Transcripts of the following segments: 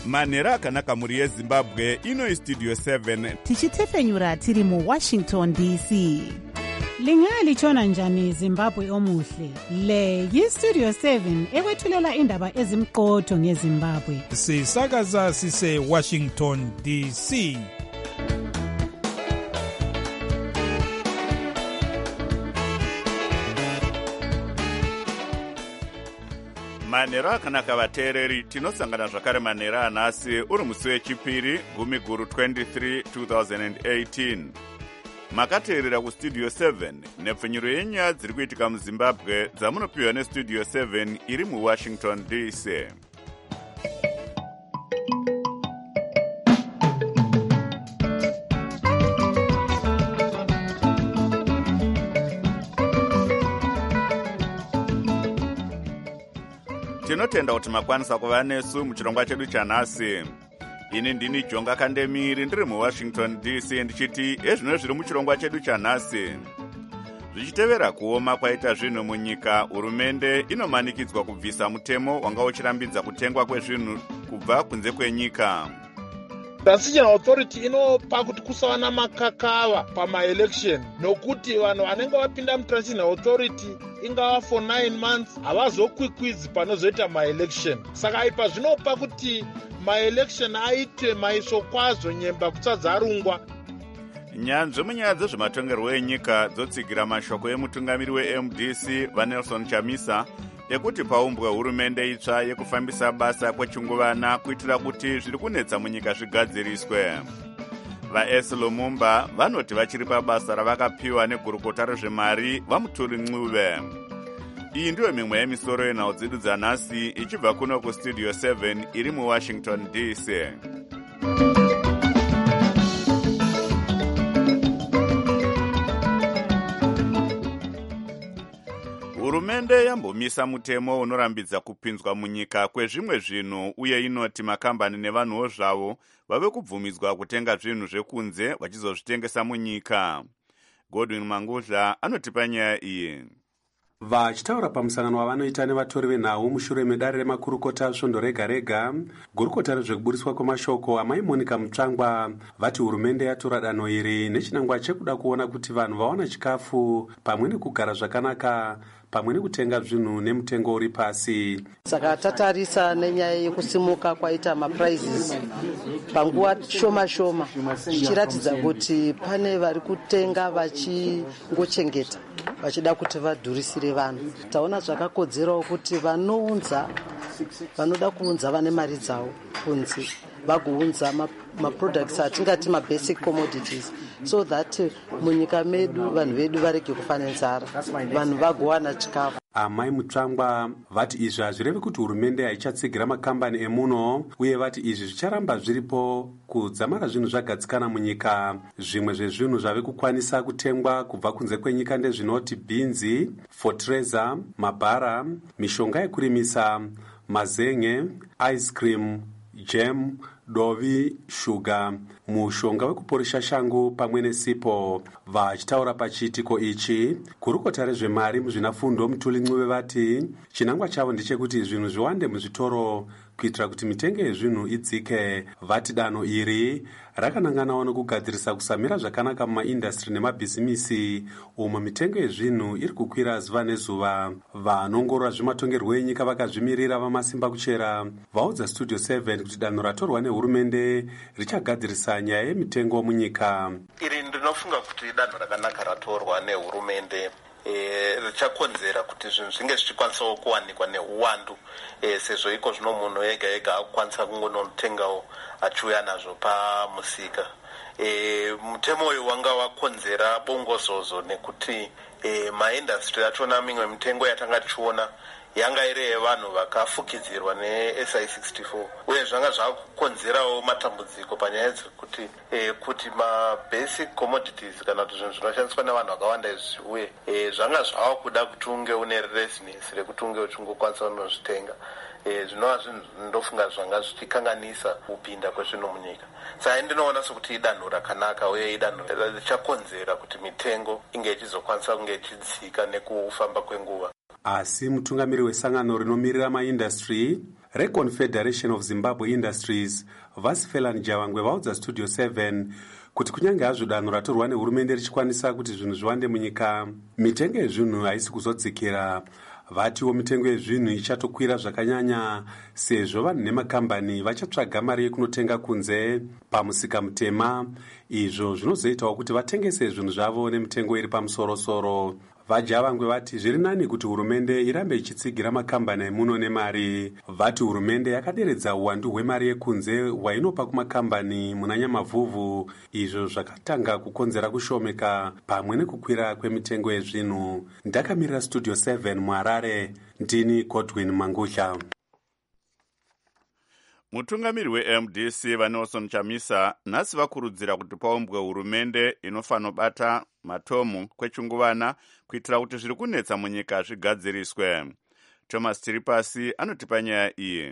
manhero akanaka mhuri yezimbabwe. Ino istudio 7 tichitefenyura tiri muWashington DC. Lingalitshona njani Zimbabwe omuhle? Le yistudio 7 ekwethulela indaba ezimqotho ngeZimbabwe. Sisakaza sise Washington DC. manhero akanaka vateereri, tinosangana zvakare manhero anhasi uri musi wechipiri gumi guru 23 2018. Makateerera kustudio 7 nepfenyuro yenyaya dziri kuitika muzimbabwe dzamunopiwa nestudio 7 iri muWashington DC. Tinotenda kuti makwanisa kuva nesu muchirongwa chedu chanhasi. Ini ndini Jonga Kandemiri ndiri muWashington DC ndichiti ezvino zviri muchirongwa chedu chanhasi. Zvichitevera kuoma kwaita zvinhu munyika, hurumende inomanikidzwa kubvisa mutemo wanga uchirambidza kutengwa kwezvinhu kubva kunze kwenyika. Transition Authority inopa kuti kusava namakakava pamaelection nokuti vanhu vanenge vapinda muTransition Authority ingava for 9 months havazokwikwidzi panozoita maelection. Saka ipa zvinopa kuti maelection aitwe maiso kwazvo nyemba kusadzarungwa. Nyanzvi munyaya dzezvematongerwo enyika dzotsigira mashoko emutungamiri weMDC vaNelson Chamisa ekuti paumbwe hurumende itsva yekufambisa basa kwechinguvana kuitira kuti zviri kunetsa munyika zvigadziriswe. VaS Lumumba vanoti vachiri pabasa ravakapiwa negurukota rezvemari vaMutuli Ncube. Iyi ndiyo mimwe yemisoro yenhau dzedu dzanhasi ichibva kuno kustudio 7 iri muWashington DC. Hurumende yambomisa mutemo unorambidza kupinzwa munyika kwezvimwe zvinhu uye inoti makambani nevanhuwo zvavo vave kubvumidzwa kutenga zvinhu zvekunze vachizozvitengesa munyika. Godwin Mangudla anotipa nyaya iyi. Vachitaura pamusangano wavanoita nevatori venhau mushure medare remakurukota svondo rega rega, gurukota rezvekuburiswa kwemashoko amai Monica Mutsvangwa vati hurumende yatora danho iri nechinangwa chekuda kuona kuti vanhu vawana chikafu pamwe nekugara zvakanaka pamwe nekutenga zvinhu nemutengo uri pasi. Saka tatarisa nenyaya yekusimuka kwaita maprizes panguva shoma shoma zvichiratidza kuti pane vari kutenga vachingochengeta vachida kuti vadhurisire vanhu. Taona zvakakodzerawo kuti vanoda kuunza vane mari dzavo kunze vagounza maproducts atingati mabasic commodities so that munyika medu vanhu vedu varege kufa nenzara, vanhu vagowana chikafu. Amai Mutsvangwa vati izvi hazvireve kuti hurumende haichatsigira makambani emuno uye vati izvi zvicharamba zviripo kudzamara zvinhu zvagadzikana munyika. Zvimwe zvezvinhu zvave kukwanisa kutengwa kubva kunze kwenyika ndezvinoti bhinzi, fotreza, mabhara, mishonga yekurimisa, mazen'e, ice cream, jam, dovi, shuga, mushonga wekuporesha shangu pamwe nesipo. Vachitaura pachiitiko ichi, gurukota rezvemari muzvinafundo Mutuli Ncube vati chinangwa chavo ndechekuti zvinhu zviwande muzvitoro kuitira kuti mitengo yezvinhu idzike. Vati danho iri rakananganawo nokugadzirisa kusamira zvakanaka mumaindastri nemabhizimisi umo mitengo yezvinhu iri kukwira zuva nezuva. Vanongorora zvematongerwo enyika vakazvimirira vamasimba kuchera vaudza studio 7 kuti danho ratorwa nehurumende richagadzirisa nyaya yemitengo munyika. Iri ndinofunga kuti danho rakanaka ratorwa nehurumende richakonzera kuti zvinhu zvinge zvichikwanisawo kuwanikwa neuwandu sezvo iko zvino munhu ega ega akukwanisa kungonotengawo achiuya nazvo pamusika. Mutemo uyu wanga wakonzera bongozozo nekuti maindastri achona mimwe mitengo yatanga tichiona yanga iri yevanhu vakafukidzirwa neSI64 uye zvanga zvakukonzerawo matambudziko panyaya kuti mabasic commodities kana kuti zvinhu zvinoshandiswa nevanhu vakawanda izvi uye zvanga zvava kuda kuti unge une readiness rekuti unge uchingokwanisa kunozvitenga. Zvinova zvinhu ndofunga zvanga zvichikanganisa kupinda kwezvinhu munyika. Saka ndinoona sokuti idanho rakanaka uye idanho richakonzera kuti mitengo inge ichizokwanisa kunge ichidzika nekufamba kwenguva. asi mutungamiri wesangano rinomirira maindastry reConfederation of Zimbabwe Industries Vasifelani Javangwe vaudza Studio 7 kuti kunyange hazvo danho ratorwa nehurumende richikwanisa kuti zvinhu zviwande munyika, mitengo yezvinhu haisi kuzodzikira. Vatiwo mitengo yezvinhu ichatokwira zvakanyanya sezvo vanhu nemakambani vachatsvaga mari yekunotenga kunze pamusika mutema. Izvo zvinozoitawo kuti vatengese zvinhu zvavo nemitengo iri pamusorosoro. Vajavangwe vati zviri nani kuti hurumende irambe ichitsigira makambani emuno nemari. Vati hurumende yakaderedza uwandu hwemari yekunze hwainopa kumakambani muna Nyamavhuvhu, izvo zvakatanga kukonzera kushomeka pamwe nekukwira kwemitengo yezvinhu. Ndakamirira Studio 7 muHarare, ndini Godwin Mangusha. Mutungamiri weMDC vaNelson Chamisa nhasi vakurudzira kuti paumbwe hurumende inofanobata matomu kwechinguvana kuitira kuti zviri kunetsa munyika zvigadziriswe. Thomas Tiripasi anotipa nyaya iyi.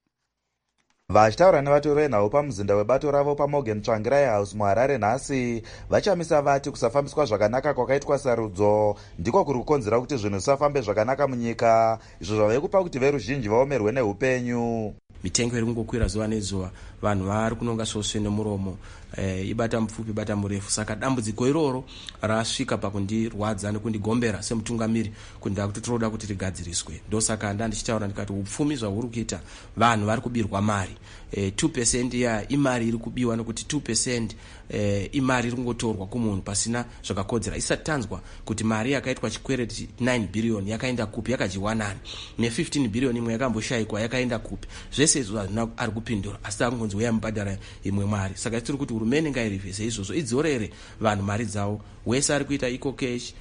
Vachitaura nevatori venhau pamuzinda webato ravo paMorgan Tsvangirai House muHarare nhasi, Vachamisa vati kusafambiswa zvakanaka kwakaitwa sarudzo ndiko kuri kukonzera kuti zvinhu zvisafambe zvakanaka munyika, izvo zvave kupa kuti veruzhinji vaomerwe neupenyu. Mitengo iri kungokwira zuva nezuva, vanhu vari kunonga svosve nemuromo, ibata mupfupi ibata murefu. Saka dambudziko iroro rasvika pakundirwadza nekundigombera semutungamiri kuti ndakuti tinoda kuti rigadziriswe. Ndosaka ndichitaura ndikati upfumi zvahuri kuita vanhu vari kubirwa mari. 2% ya imari iri kubiwa nekuti 2% imari iri kungotorwa kumunhu pasina zvakakodzera. Isati tanzwa kuti mari yakaitwa chikwereti 9 billion yakaenda kupi, yakadyiwa nani, ne15 billion imwe yakamboshayikwa yakaenda kupi. Zvese izvo hazvina ari kupindura, asi akungonzi uya mubhadhara imwe mari. Saka tiri kuti hurumende ngairivhese izvozvo, idzorere vanhu mari dzavo. Wese ari kuita ecocash,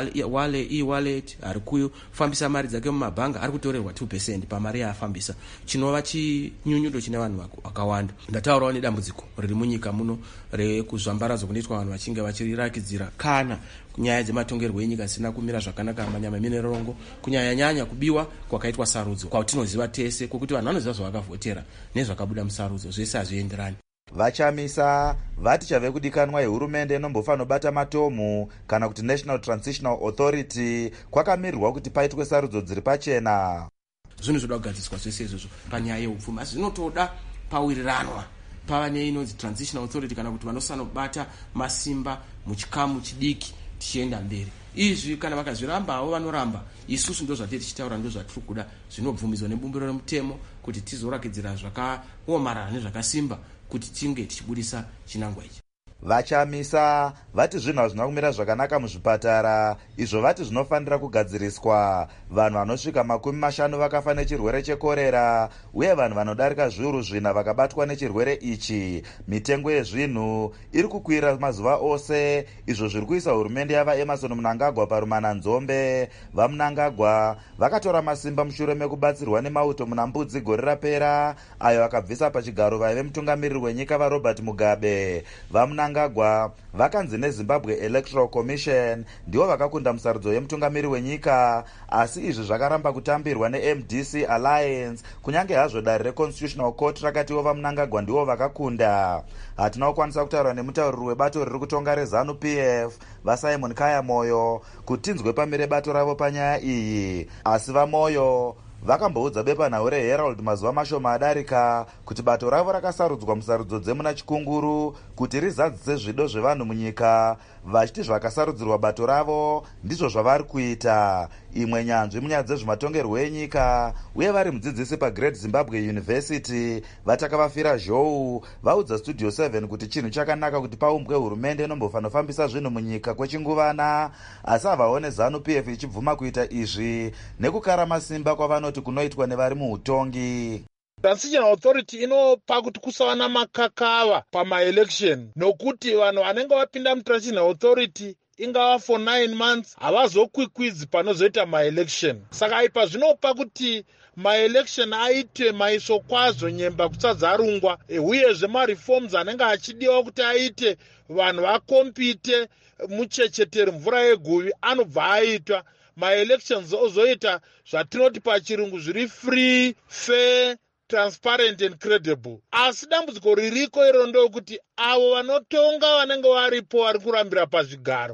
e-wallet, ari kufambisa mari dzake mumabhanga ari kutorerwa 2% pamari yaafambisa, chinova chinyunyudo chine vanhu vakawanda. Ndataurawo nedambudziko riri munyika muno rekuzvambaradzo kunoitwa vanhu vachinge vachirirakidzira kana kunyaya dzematongerwo enyika zvisina kumira zvakanaka manyama eminerongo, kunyanya kubiwa kwakaitwa sarudzo kwatinoziva tese, kwokuti vanhu vanoziva zvavakavhotera nezvakabuda musarudzo, zvese hazvienderani. Vachamisa vati chave kudikanwa yehurumende inombofanobata matomu kana kuti National Transitional Authority kwakamirirwa kuti paitwe sarudzo dziri pachena. Zvinhu zvoda kugadziswa zvese izvozvo panyaya yeupfumi, asi zvinotoda pawiriranwa pava neinonzi Transitional Authority kana kuti vanosanobata masimba muchikamu chidiki tichienda mberi. Izvi kana vakazvirambawo vanoramba, isusu ndo zvatiri tichitaura ndo zvatiri kuda, zvinobvumidzwa nebumbiro remutemo kuti tizorakidzira zvakaomarara nezvakasimba kuti tinge tichibudisa chinangwa ichi. Vachamisa vati zvinhu hazvina kumira zvakanaka muzvipatara, izvo vati zvinofanira kugadziriswa. Vanhu vanosvika 50 vakafa nechirwere chekorera, uye vanhu vanodarika zviuru 4 vakabatwa nechirwere ichi. Mitengo yezvinhu iri kukwira mazuva ose, izvo zviri kuisa hurumende yava Emerson Mnangagwa parumana nzombe. VaMnangagwa vakatora masimba mushure mekubatsirwa nemauto muna Mbudzi gore rapera, ayo akabvisa pachigaro vaive mutungamiriri wenyika vaRobert Mugabe. VaMnangagwa vakanzi neZimbabwe Electoral Commission ndivo vakakunda musarudzo yemutungamiri wenyika, asi izvi zvakaramba kutambirwa neMDC Alliance, kunyange hazvo dare reConstitutional Court rakatiwo vaMnangagwa ndivo vakakunda. Hatina kukwanisa kutaura nemutauriri webato riri kutonga reZanu PF vaSimon Kayamoyo kuti tinzwe pamire bato ravo panyaya iyi, asi vaMoyo vakamboudza bepanhau reHerald mazuva mashoma adarika kuti bato ravo rakasarudzwa musarudzo dzemuna Chikunguru kuti rizadzise zvido zvevanhu munyika, vachiti zvakasarudzirwa bato ravo ndizvo zvavari kuita. Imwe nyanzvi munyaya dzezvematongerwo enyika uye vari mudzidzisi paGreat Zimbabwe University vatakavafira Zhou vaudza Studio 7 kuti chinhu chakanaka kuti paumbwe hurumende inombofanofambisa zvinhu munyika kwechinguvana, asi havaone ZANU PF ichibvuma kuita izvi nekukara masimba kwavanoti kunoitwa nevari muutongi. Transitional Authority inopa kuti kusava namakakava pamaelection, nokuti vanhu vanenge vapinda muTransitional Authority ingava for 9 months havazokwikwidzi panozoita maelection. Saka ipa zvinopa kuti maelection aitwe maiso kwazvo, nyemba kusadzarungwa, uyezve mareforms anenge achidiwa kuti aite vanhu vakompite muchecheteri mvura yeguvi anobva aitwa. Maelections ozoita zvatinoti pachirungu zviri free, fair, transparent and credible. Asi dambudziko ririko iro ndokuti avo vanotonga vanenge varipo vari kurambira pazvigaro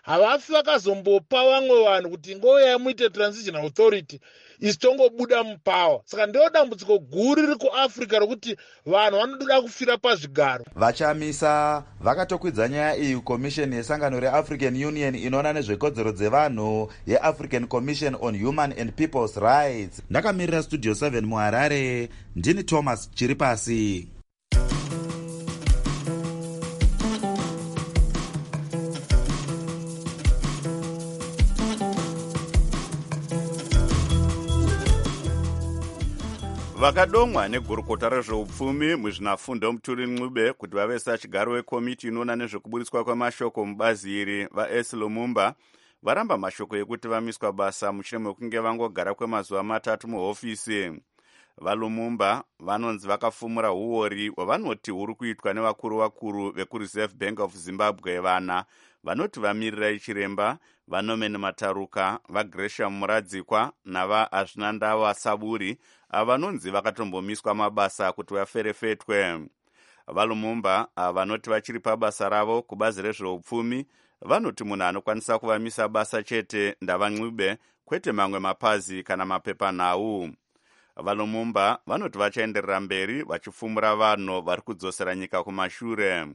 havafi vakazombopa vamwe vanhu kuti ngouyai muite transitional authority isi tongobuda mupawa. Saka ndiro dambudziko guru riri kuafrica rokuti vanhu vanoda kufira pazvigaro. Vachamisa vakatokwidza nyaya iyi komisheni yesangano reAfrican Union inoona nezvekodzero dzevanhu yeAfrican Commission on Human and People's Rights. Ndakamirira Studio 7 muHarare, ndini Thomas Chiripasi. Vakadomwa negurukota rezveupfumi muzvinafundo Mutuli Ncube kuti vave sachigaro wekomiti inoona nezvekuburitswa kwemashoko mubazi iri vaS Lumumba varamba mashoko ekuti vamiswa basa mushure mekunge vangogara kwemazuva 3 muhofisi. VaLumumba vanonzi vakafumura huori hwavanoti huri kuitwa nevakuru vekuReserve Bank of Zimbabwe vana vanoti vamirira ichiremba vaNorman Mataruka, vaGresham Muradzikwa navaAzvinandawa Saburi vanonzi vakatombomiswa mabasa kuti vaferefetwe. VaLumumba vanoti vachiri pabasa ravo kubazi rezveupfumi vanoti munhu anokwanisa kuvamisa basa chete ndavaNcube, kwete mamwe mapazi kana mapepanhau. VaLumumba vanoti vachaenderera mberi vachifumura vanhu vari kudzosera nyika kumashure.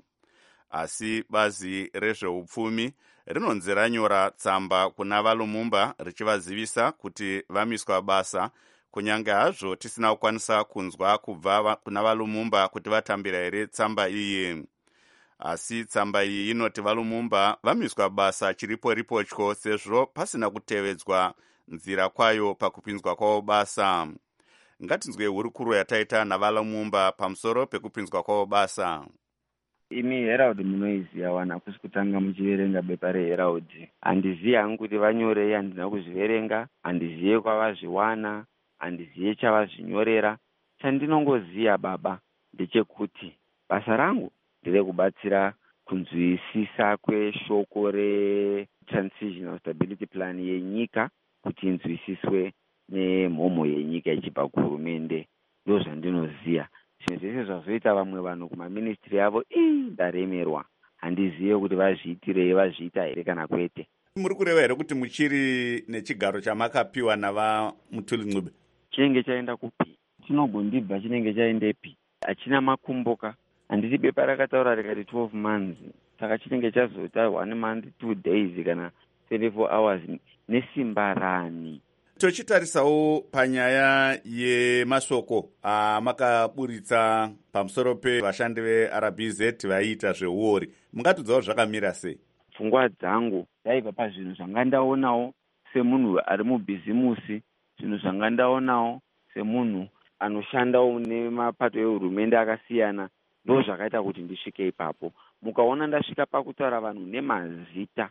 Asi bazi rezveupfumi rinonzi ranyora tsamba kuna VaLumumba richivazivisa kuti vamiswa basa, kunyange hazvo tisina kukwanisa kunzwa kubva kuna VaLumumba kuti vatambira here tsamba iyi. Asi tsamba iyi inoti VaLumumba vamiswa basa chiripo-ripotyo sezvo pasina kutevedzwa nzira kwayo pakupinzwa kwavo basa. Ngatinzwe hurukuro yataita naVaLumumba pamusoro pekupinzwa kwavo basa. Imi Herald munoiziva wana kusi kutanga muchiverenga bepa reHerald. Handizivi hangu kuti vanyorei, handina kuzviverenga, handizivi kwavazviwana, handizivi chavazvinyorera. Chandinongoziva baba ndechekuti basa rangu nderekubatsira kunzwisisa kweshoko reTransitional Stability Plan yenyika kuti inzwisiswe nemhomo yenyika ichibva kuhurumende. Ndozvandinoziva. Zvinhu zvese zvazoita vamwe vanhu kumaministry avo ndaremerwa. Handizive kuti vazviitirei, vazviita here kana kwete. Muri kureva here kuti muchiri nechigaro chamakapiwa navaMutuli Ncube? Chinenge chaenda kupi? Chinogondibva chinenge chaendepi? Hachina makumboka. Handiti bepa rakataura rikati 12 months. Saka chinenge chazota 1 month 2 days kana 24 hours nesimba rani. Tochitarisawo panyaya yemasoko makaburitsa pamusoro pevashandi veRBZ vaiita zveuori, mungatudzawo zvakamira sei? Pfungwa dzangu daibva pazvinhu zvanga ndaonawo semunhu ari mubhizimusi, zvinhu zvanga ndaonawo semunhu anoshandawo nemapato ehurumende akasiyana, ndo zvakaita kuti ndisvike ipapo. Mukaona ndasvika pakutaura vanhu nemazita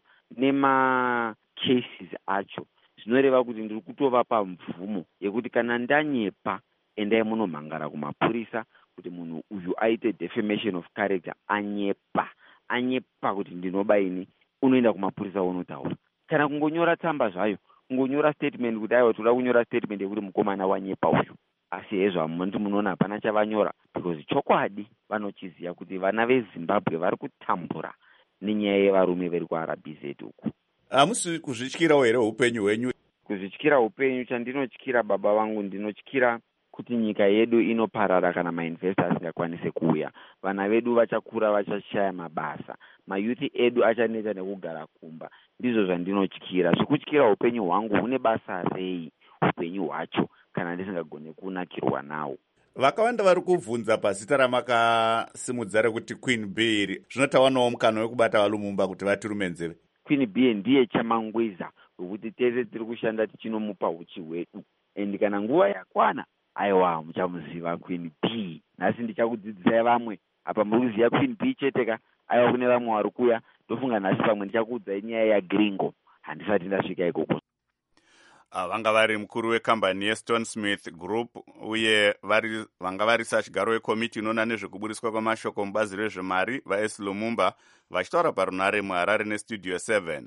nemacases acho, zvinoreva kuti ndiri kutovapa mvumo yekuti kana ndanyepa endai munomhangara kumapurisa kuti munhu uyu aite defamation of character, anyepa kuti ndinobaini, unoenda kumapurisa unotaura. Kana kungonyora tsamba zvayo, kungonyora statement kuti aiwa toda kunyora statement yekuti mukomana wanyepa uyu. Asi hezvo mundi munoona hapana chavanyora, because chokwadi vanochiziva kuti vana veZimbabwe vari kutambura nenyaya yevarume veri kuRBZ uku. Hamusi kuzvityirawo here upenyu hwenyu? Kuzvityira upenyu, chandinotyira baba vangu, ndinotyira kuti nyika yedu inoparara kana mainvestors asingakwanise kuuya. Vana vedu vachakura vachashaya mabasa, mayuthi edu achaneta nekugara kumba. Ndizvo zvandinotyira. Zvekutyira upenyu hwangu, hune basa rei upenyu hwacho kana ndisingagone kunakirwa nawo? Vakawanda vari kubvunza pazita ramakasimudzira rekuti Queen Bee, zvinotawanawo mukana wekubata VaLumumba kuti vatirume nzeve. Queen Bee ndiye chamangwiza wekuti tese tiri kushanda tichinomupa uchi hwedu, endi kana nguva yakwana, aiwa muchamuziva Queen Bee. Nhasi ndichakudzidzisai vamwe apa muri kuziva Queen Bee cheteka, aiwa kune vamwe vari kuya, ndofunga nhasi pamwe ndichakuudzai nyaya yaGringo, handisati ndasvika ikoko. Vanga vari mukuru wekambani yeStone Smith Group uye vanga vari sachigaro wekomiti inoona nezvekuburiswa kwamashoko mubazi rezvemari vaS Lumumba vachitaura parunare muHarare neStudio 7.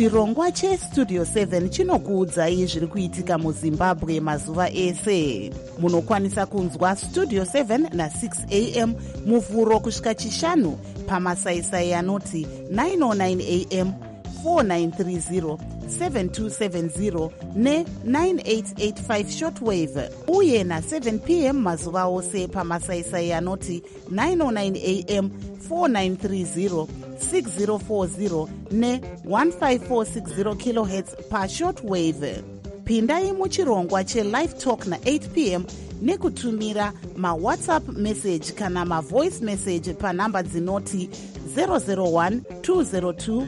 chirongwa chestudio 7 chinokuudzai zviri kuitika muzimbabwe mazuva ese. Munokwanisa kunzwa studio 7 na6 am muvhuro kusvika chishanu pamasaisai anoti 909 am, 4930, 7270 ne9885 shortwave, uye na7 pm mazuva ose pamasaisai anoti 909 am, 4930, 6040 ne15460 kHz pashortwave. Pindai muchirongwa chelive talk na8 pm nekutumira mawhatsapp message kana mavoice message panhamba dzinoti 001 202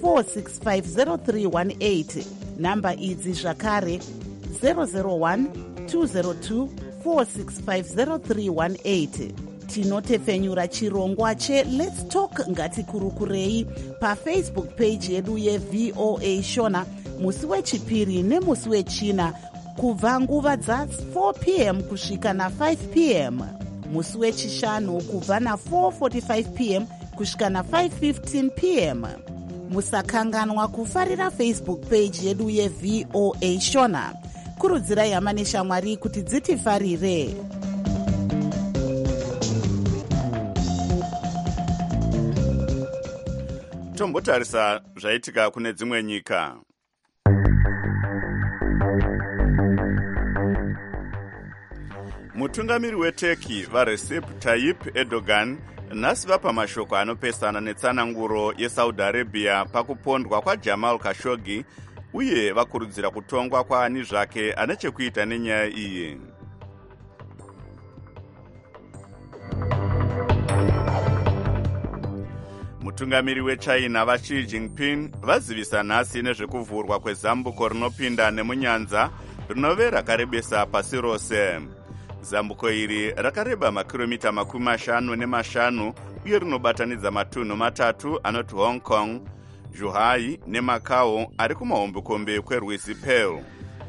4650318. Namba idzi zvakare 001 202 4650318. Tinotefenyura chirongwa cheLet's Talk ngatikurukurei pafacebook page yedu yeVOA Shona musi wechipiri nemusi wechina kubva nguva dza4 pm kusvika na5 pm, musi wechishanu kubva na4:45 pm kusvika na5:15 pm. Musakanganwa kufarira Facebook page yedu yeVOA Shona. Kurudzirai hama neshamwari kuti dzitifarire. Tombotarisa zvaitika kune dzimwe nyika. Mutungamiri weTurkey vaRecep Tayyip Erdogan nhasi vapa mashoko anopesana netsananguro yeSaudi Arabia pakupondwa kwaJamal Khashoggi uye vakurudzira kutongwa kwaani zvake ane chekuita nenyaya iyi. Mutungamiri weChina vaXi Jinping vazivisa nhasi nezvekuvhurwa kwezambuko rinopinda nemunyanza rinove rakarebesa pasi rose. Zambuko iri rakareba makiromita 55 uye rinobatanidza matunhu matatu anoti Hong Kong, Zhuhai neMacau ari kumahombekombe kwerwizi Pearl.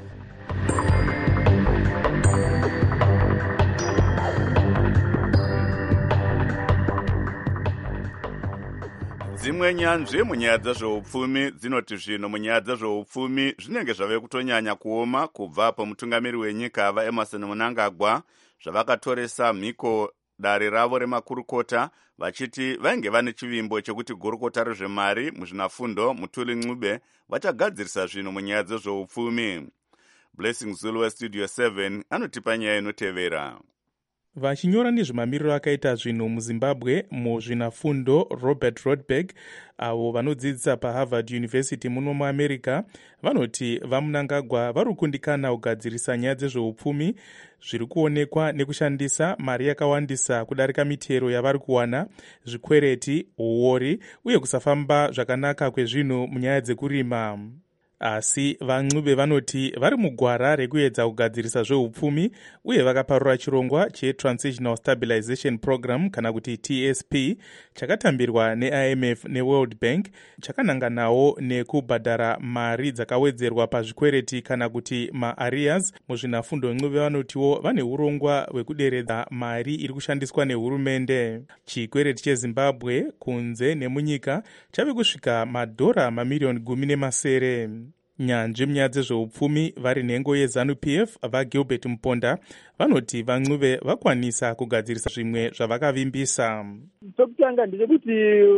Dzimwe nyanzvi munyaya dzezveupfumi dzinoti zvino munyaya dzezveupfumi zvinenge zvave kutonyanya kuoma kubva pamutungamiri wenyika vaEmerson Mnangagwa zvavakatoresa mhiko dare ravo remakurukota vachiti vainge vane chivimbo chekuti gurukota rezvemari muzvinafundo Mutuli Ncube vachagadzirisa zvino munyaya dzezveupfumi. Blessing Zulu weStudio 7 anotipa nyaya inotevera. Vachinyora nezvemamiriro akaita zvinhu muZimbabwe muzvinafundo Robert Rodberg avo vanodzidzisa paHarvard University muno muAmerica vanoti vaMnangagwa vari kukundikana kugadzirisa nyaya dzezveupfumi zviri kuonekwa nekushandisa mari yakawandisa kudarika mitero yavari kuwana, zvikwereti, uori uye kusafamba zvakanaka kwezvinhu munyaya dzekurima. Asi vaNcube vanoti vari mugwara rekuedza kugadzirisa zveupfumi uye vakaparura chirongwa cheTransitional Stabilization Program kana kuti TSP chakatambirwa neIMF neWorld Bank chakananganawo nekubhadhara mari dzakawedzerwa pazvikwereti kana kuti maarrears muzvinafundo. Ncube vanotiwo vane urongwa hwekuderedza mari iri kushandiswa nehurumende. Chikwereti cheZimbabwe kunze nemunyika chave kusvika madhora mamiliyoni 10 nyanzvi munyaya dzezveupfumi vari nhengo yeZANU-PF vaGilbert Mponda vanoti vaNcube vakwanisa kugadzirisa zvimwe zvavakavimbisa. Chokutanga ndechekuti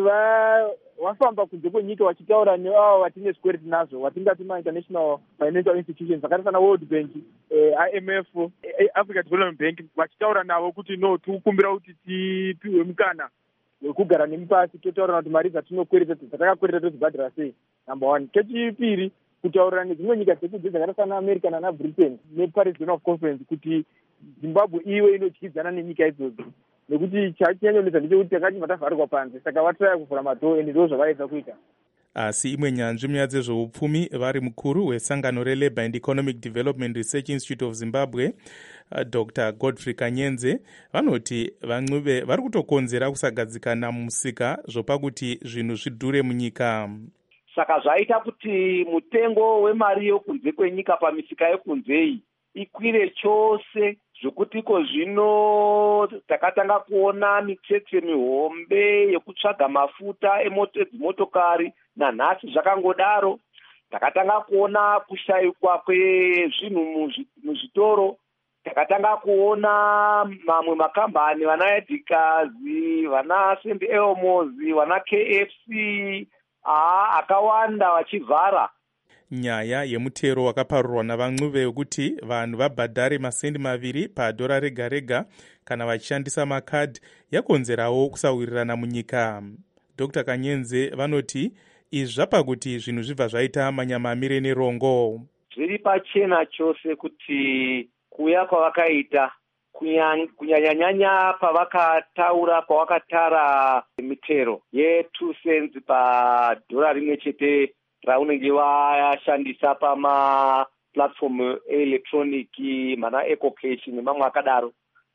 wafamba kunze kwenyika wachitaura neavo vatine zvikwereti nazvo watingati ma-international financial institutions zvakaita sana World Bank, IMF, Africa Development Bank, vachitaura navo kuti no tikukumbira kuti tipiwe mukana wekugara nemupasi totaura kuti mari dzatakakwereta todzibhadhara sei, number one. Kechipiri kutaurira nedzimwe nyika dzekunze dzakaita sana America nana Britain neParis Zone of Conference kuti Zimbabwe iwe inodyidzana nenyika idzodzo, nekuti chachanyanyonesa ndechekuti takati matavharirwa panze saka vatraya kuvhura madhoo ende ndo zvavaedza kuita. Asi imwe nyanzvi munyaya dzezveupfumi vari mukuru wesangano reLabour and Economic Development Research Institute of Zimbabwe Dr. Godfrey Kanyenze vanoti vaNcube vari kutokonzera kusagadzikana mumusika zvopa kuti zvinhu zvidhure munyika. Saka zvaita kuti mutengo wemari yokunze kwenyika pamisika yekunzeyi ikwire chose zvokuti iko zvino takatanga kuona mitsetse mihombe yekutsvaga mafuta edzimotokari nanhasi zvakangodaro. takatanga kuona kushayikwa kwezvinhu muzvitoro, takatanga kuona mamwe makambani vana Edikazi, vana St Elmos, vana KFC akawanda vachivhara. Nyaya yemutero wakaparurwa navan'uve wekuti vanhu vabhadhare masendi 2 padhora rega rega kana vachishandisa makadhi yakonzerawo kusawirirana munyika. Dr. Kanyenze vanoti izvi zvapa kuti zvinhu zvibva zvaita manyamamire nerongo. Zviri pachena chose kuti kuya kwavakaita kunyanyanyanya pavakatara mitero ye2 cents padhora rimwe chete raunenge washandisa pamaplatform eelektroniki, mana ecocash nemamwe akadaro.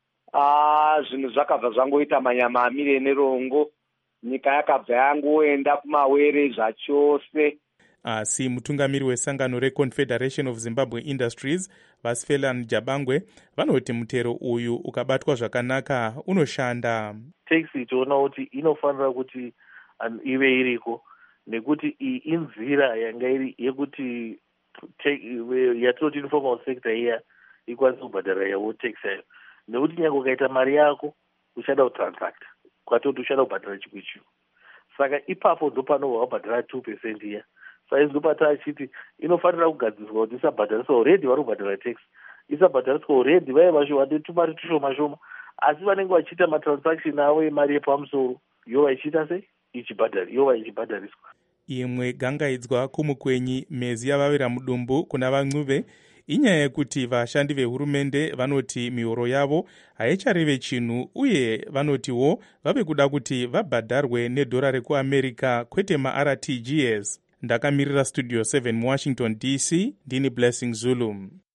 Zvinhu zvakabva zvangoita manyamamire nerongo, nyika yakabva yangoenda kumawere zvachose. Asi mutungamiri wesangano reConfederation of Zimbabwe Industries Vasfelan Jabangwe vanoti mutero uyu ukabatwa zvakanaka unoshanda. Taxi toona kuti inofanira kuti ive iriko, nekuti iyi inzira yanga iri yekuti yatinoti informal sector iya ikwanisa kubhadhara yawo tax yayo, nekuti nyange ukaita mari yako uchada kutransact kwatoti uchada kubhadhara chikwichiwo, saka ipapo ndo panobva wabhadhara 2% iya. Saizi ndopata achiti inofanira kugadziriswa kuti isabhadhariswa already vari kubhadhara tax, isabhadhariswa already vaye vade tumari tushoma shoma, asi vanenge vachiita matransaction avo emari yepamusoro yova ichiita sei yova ichibhadhariswa. Imwe gangaidzwa kumukwenyi mezi yavavira mudumbu kuna van'uve inyaya yekuti vashandi vehurumende vanoti mihoro yavo haichareve chinhu, uye vanotiwo vave kuda kuti vabhadharwe nedhora rekuamerica kwete maRTGS. Ndakamirira Studio 7 muWashington DC, ndini Blessing Zulu.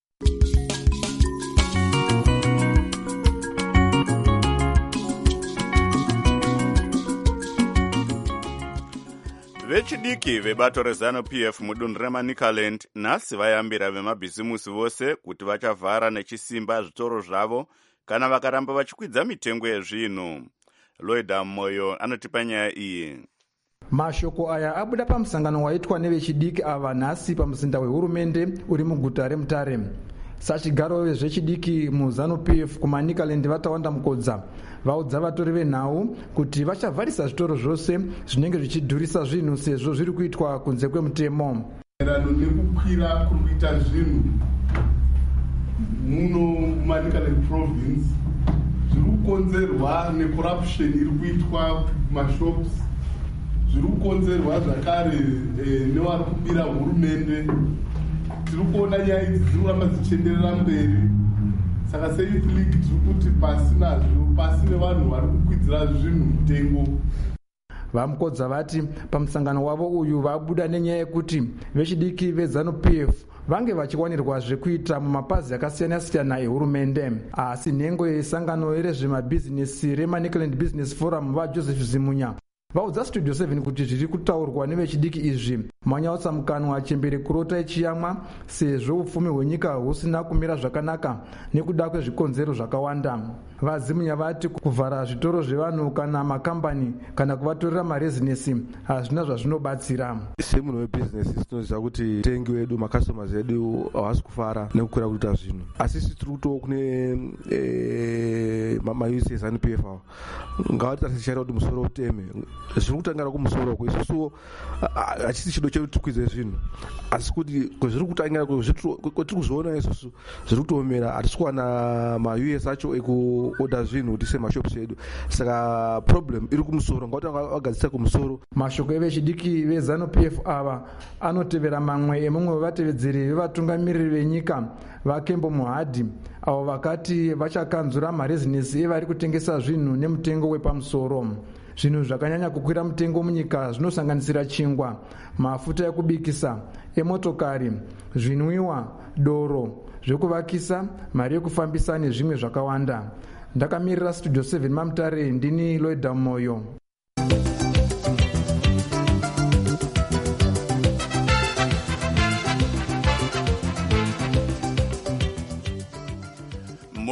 Vechidiki vebato reZANU-PF mudunhu reManicaland nhasi vayambira vemabhizimusi vose kuti vachavhara nechisimba zvitoro zvavo kana vakaramba vachikwidza mitengo yezvinhu. Loida Moyo anotipa nyaya iyi. Mashoko aya abuda pamusangano waitwa nevechidiki ava nhasi pamuzinda wehurumende uri muguta reMutare. Sachigaro vezvechidiki muZANU-PF kuManicaland vatawanda mukodza vaudza vatori venhau kuti vachavharisa zvitoro zvose zvinenge zvichidhurisa zvinhu sezvo zviri kuitwa kunze kwemutemo. Maererano nekukwira kuri kuita zvinhu muno Manicaland province zviri kukonzerwa necorruption iri kuitwa kumashops, zviri kukonzerwa zvakare nevari kubira hurumende. Tiri kuona nyaya idzi dziri kuramba dzichienderera mberi, saka seYouth League tiri kuti pasi nazvo, pasi nevanhu vari kukwidzira zvinhu mutengo. Vamukodza vati pamusangano wavo uyu vabuda nenyaya yekuti vechidiki veZANU-PF vange vachiwanirwa zvekuita mumapazi akasiyana-siyana ehurumende. Asi nhengo yesangano rezvemabhizinesi reManicaland Business Forum vaJoseph Zimunya vaudza Studio 7 kuti zviri kutaurwa nevechidiki izvi manyautsamukanwa chembere kurota ichiyamwa sezvo upfumi hwenyika husina kumira zvakanaka nekuda kwezvikonzero zvakawanda. Vazimunya vati kuvhara zvitoro zvevanhu kana makambani kana kuvatorera marezinesi hazvina zvazvinobatsira. Semunhu webhizinesi tinoziva kuti tengi wedu makastomers edu havasi kufara nekukwira kuita zvinhu, asi isi tiri kutowo kune mayusi eZANU-PF avo ngavatarisa kuti musoro uteme zviri kutangara kumusoro uko. Isusuwo hachisi chido chedu tikwidze zvinhu, asi kuti kwezviri kutangira kwetiri kuzviona isusu zviri kutoomera, hatisi kuwana maUS acho ekuoda zvinhu kuti semashops edu, saka problem iri kumusoro, ngavati vagadzisa kumusoro. Mashoko evechidiki veZANU-PF ava anotevera mamwe emumwe wevatevedzeri vevatungamiriri venyika vaKembo Muhadhi avo vakati vachakanzura marezinesi evari kutengesa zvinhu nemutengo wepamusoro. Zvinhu zvakanyanya kukwira mutengo munyika zvinosanganisira chingwa, mafuta ekubikisa, emotokari, zvinwiwa, doro, zvekuvakisa, mari yekufambisa nezvimwe zvakawanda. Ndakamirira Studio 7 maMutare, ndini Loida Moyo.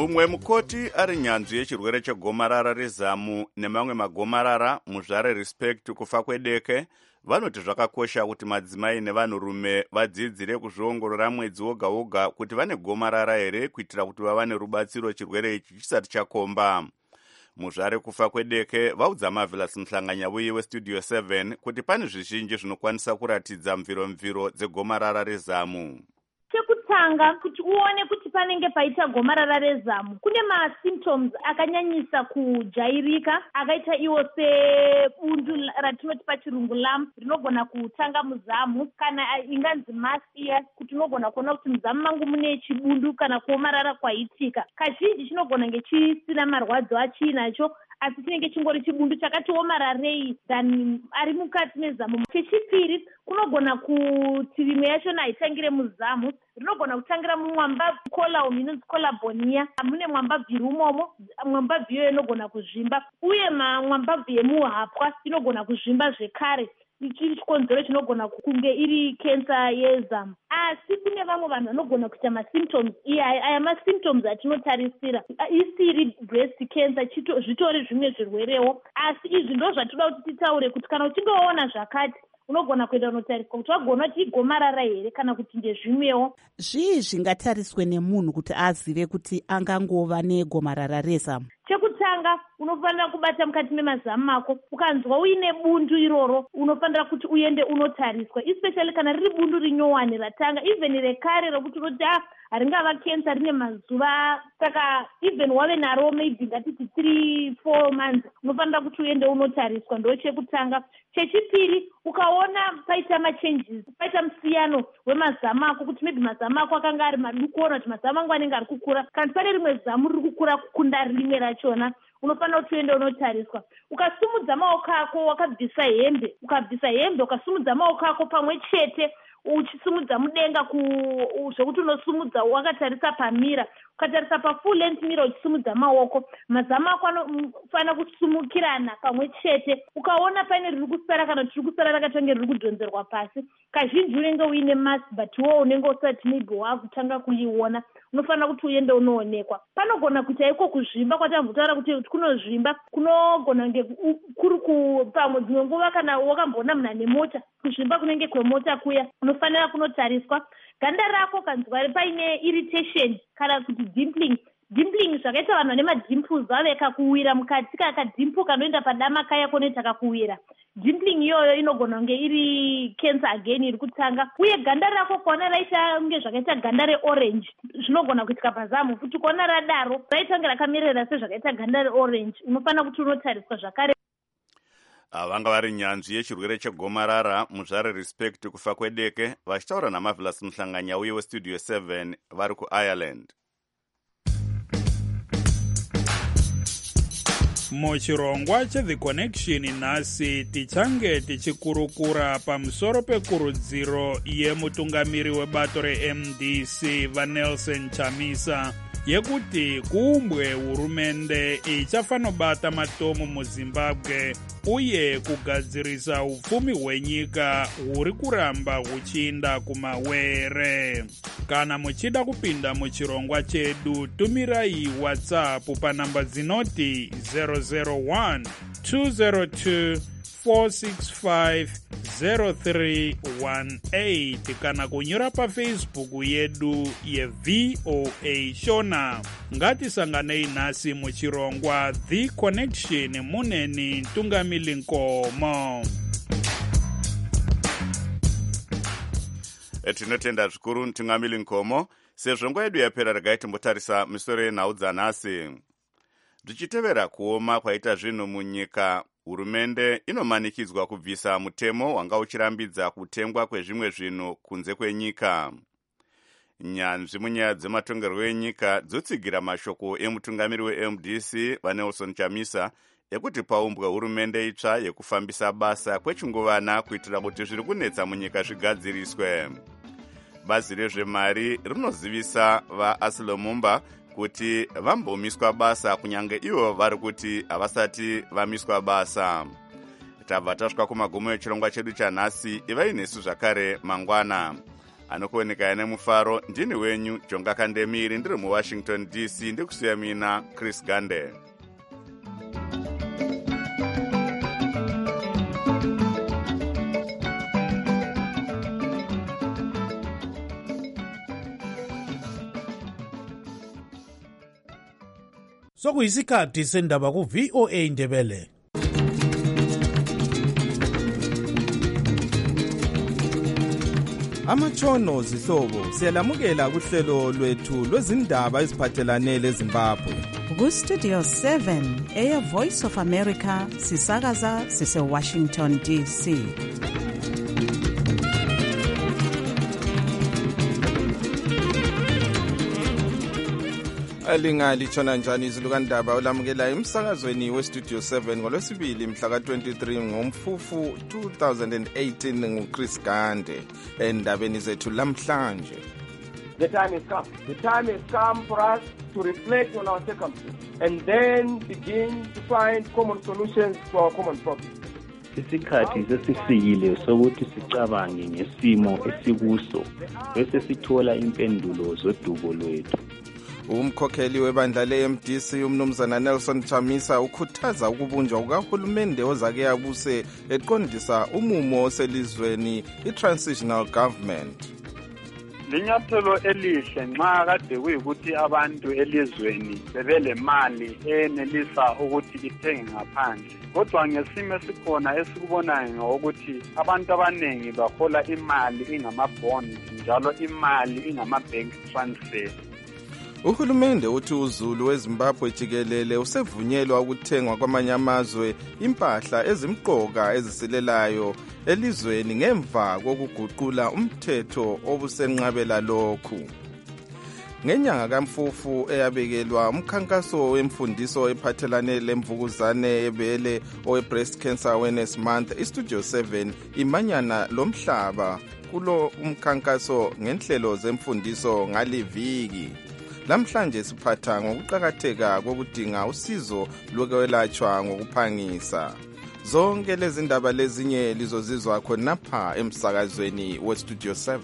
mumwe mukoti ari nyanzvi yechirwere chegomarara rezamu nemamwe magomarara muzvare Respect kufa kwedeke vanoti zvakakosha kuti madzimai nevanhurume vadzidzire kuzviongorora mwedzi woga woga kuti vane gomarara here kuitira kuti vawane rubatsiro chirwere ichi chisati chakomba. Muzvare kufa kwedeke vaudza Marvelous Mhlanganyauyi weStudio 7 kuti pane zvizhinji zvinokwanisa kuratidza mviro dzegomarara rezamu. Chekutanga kuti uone kuti panenge paita gomarara rezamu kune masymptoms akanyanyisa kujairika akaita iwo sebundu ratinoti pachirungu lump rinogona kutanga muzamu kana inganzi mass ear kuti unogona kuona kuti muzamu mangu mune chibundu kana kuomarara kwaitika. Kazhinji chinogona ngechisina marwadzo achinacho asi chinenge chingori chibundu chakati omararei than ari mukati mezamu. Chechipiri kunogona kuti rimwe yacho haitangire muzamu rinogona kutangira mumwambabvu column inonzi collarbonia mune mwambabvu iri umomo mwambabvu iyoyo inogona kuzvimba uye mwambabvu yemuhapwa inogona kuzvimba zvekare ichiri chikonzero chinogona kunge iri kensa yezamu. Asi kune vamwe vanhu vanogona kuita masymptoms aya masymptoms atinotarisira isiri breast cancer zvitori zvimwe zvirwerewo asi izvi ndo zvatoda kuti titaure kuti kana uchingoona zvakati unogona kuenda unotariswa kuti wagona kuti igomarara here kana kuti ndezvimwewo. Zvii zvingatariswe nemunhu kuti azive kuti angangova negomarara rezamu? Chekutanga unofanira kubata mukati memazamu mako ukanzwa uine bundu iroro unofanira kuti uende unotariswa especially kana riri bundu rinyowani ratanga even rekare rokuti unoti haringava kensa rine mazuva saka even wave naro maybe ngatiti 3-4 months unofanira kuti uende unotariswa ndo chekutanga. Chechipiri ukaona paita machanges paita musiyano wemazamu ako kuti maybe mazamu ako akanga ari maduku ona kuti mazamu angu anenge ari kukura kana pane rimwe zamu riri kukura kukunda rimwe rachona unofanira kuti uende unotariswa. Ukasumudza maoko ako wakabvisa hembe ukasumudza maoko ako pamwe chete uchisumudza mudenga zvokuti unosumudza wakatarisa pamira ukatarisa pafull length mirror uchisumudza maoko mazamu ako anofanira kusumukirana pamwe chete. Ukaona pane riri kusara kana kuti riri kusara rakatange riri kudhonzerwa pasi kazhinji unenge uine mass but wo unenge usati maybe wakutanga kuiona unofanira kuti uende unoonekwa. Panogona kuita iko kuzvimba kwatambotaura kuti kunozvimba kunogona kunge kuri pamwe dzimwe nguva kana wakambona munhu nemota kuzvimba kunenge kwemota kuya unofanira kunotariswa. Ganda rako kanzwa paine irritation kana kuti dimpling zvakaita vanhu vane madimples ave kakuwira mukati kakadimpuka kanoenda padama kaya konoita kakuwira dimpling iyoyo inogona kunge iri cancer again iri kutanga. Uye ganda rako kuona raita unge zvakaita ganda reorange zvinogona kuitika pazamu futi kuona radaro raita unge rakamerera sezvakaita ganda reorange unofanira kuti unotariswa zvakare. Vanga vari nyanzvi yechirwere chegomarara muzvare Respect kufa kwedeke vachitaura naMarvelous Mhlanganyauyi weStudio 7 vari kuIreland. Muchirongwa cheThe Connection nhasi tichange tichikurukura pamusoro pekurudziro yemutungamiri webato reMDC vaNelson Chamisa yekuti kuumbwe hurumende ichafanobata matomo muZimbabwe uye kugadzirisa upfumi hwenyika huri kuramba huchiinda kumawere. Kana muchida kupinda muchirongwa chedu tumirai WhatsApp panamba dzinoti 001 202 4650318 kana kunyura paFacebook yedu yeVOA Shona. Ngatisanganei nhasi muchirongwa The Connection muneni Ntungamili Nkomo. Tinotenda zvikuru Ntungamili Nkomo sezvo nguva yedu yapera regai timbotarisa misoro yenhau dzanhasi. Zvichitevera kuoma kwaita zvinhu munyika hurumende inomanikidzwa kubvisa mutemo wanga uchirambidza kutengwa kwezvimwe zvinhu kunze kwenyika. Nyanzvi munyaya dzematongerwo enyika dzotsigira mashoko emutungamiri weMDC vaNelson Chamisa ekuti paumbwe hurumende itsva yekufambisa basa kwechinguvana kuitira kuti zviri kunetsa munyika zvigadziriswe. Bazi rezvemari rinozivisa vaAsilomumba kuti vambomiswa basa kunyange ivo vari kuti havasati vamiswa basa. Tabva tasvika kumagumo echirongwa chedu chanhasi. Ivai nesu zvakare mangwana. anokuoneka ane mufaro. Ndini wenyu Jonga Kandemiri, ndiri muWashington DC, ndikusiya mina Chris Gande. Sokuyisikhathi sendaba ku VOA Ndebele. Amatshono zihlobo siyalamukela kuhlelo lwethu lwezindaba eziphathelane leZimbabwe. Ku Studio 7 eya Voice of America sisakaza sise Washington DC. Alingali tshona njani izilukandaba olamukela emsakazweni weStudio 7 ngolwesibili mhla ka-23 ngoMfufu 2018 nguChris Gande. Endabeni zethu lamhlanje. The time has come. The time has come for us to reflect on our circumstances and then begin to find common solutions to our common problems. Isikhathi sesifikile sokuthi sicabange ngesimo esikuso bese sithola impendulo zodubo lwethu. Umkhokheli webandla le-MDC umnumzana Nelson Chamisa ukhuthaza ukubunjwa kukahulumende ozake yabuse eqondisa umumo oselizweni i-transitional government. Linyathelo elihle nxa kade kuyikuthi abantu elizweni bebelemali enelisa ukuthi ithenge ngaphandle. Kodwa ngesimo esikhona esikubonayo ukuthi abantu abanengi bahola imali ingama-bond njalo imali ingama-bank transfer. Uhulumende uthi uZulu weZimbabwe jikelele usevunyelwa ukuthengwa kwamanye amazwe impahla ezimqoka ezisilelayo elizweni ngemva kokuguqula umthetho obusenqabela lokhu. Ngenyanga kaMfufu eyabekelwa umkhankaso wemfundiso ephathelane lemvukuzane yebele owe-Breast Cancer Awareness Month, iStudio 7 imanyana lomhlaba kulo umkhankaso ngenhlelo zemfundiso ngaliviki. Lamhlanje siphatha ngokuqakatheka kokudinga usizo lokwelatshwa ngokuphangisa. Zonke lezi ndaba lezinye lizozizwa khonapha emsakazweni weStudio 7.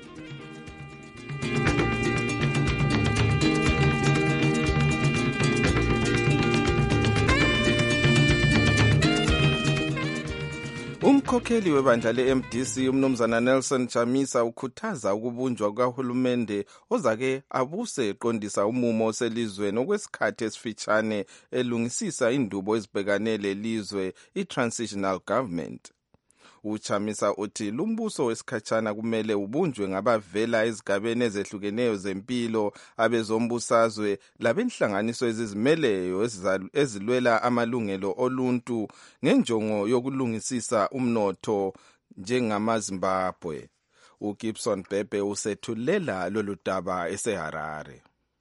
Umkhokheli webandla le-MDC umnumzana Nelson Chamisa ukhuthaza ukubunjwa kukahulumende ozake abuse eqondisa umumo oselizweni okwesikhathi esifitshane elungisisa indubo ezibhekane lelizwe i-transitional government. Uchamisa uthi lumbuso wesikhatshana kumele ubunjwe ngabavela ezigabeni ezehlukeneyo zempilo, abezombusazwe labenhlanganiso ezizimeleyo ezilwela amalungelo oluntu ngenjongo yokulungisisa umnotho njengamaZimbabwe. uGibson Bhebhe usethulela lolu daba eseHarare.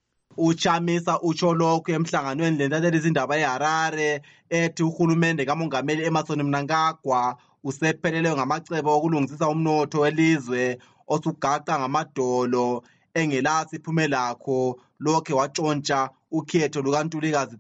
Uchamisa utsho lokhu emhlanganweni lentatheli izindaba eHarare ethi uhulumende kamongameli Emmerson Mnangagwa usephelelwe ngamacebo okulungisisa umnotho welizwe osugaqa ngamadolo engelasi iphume lakho lokhe watshontsha ukhetho lukaNtulikazi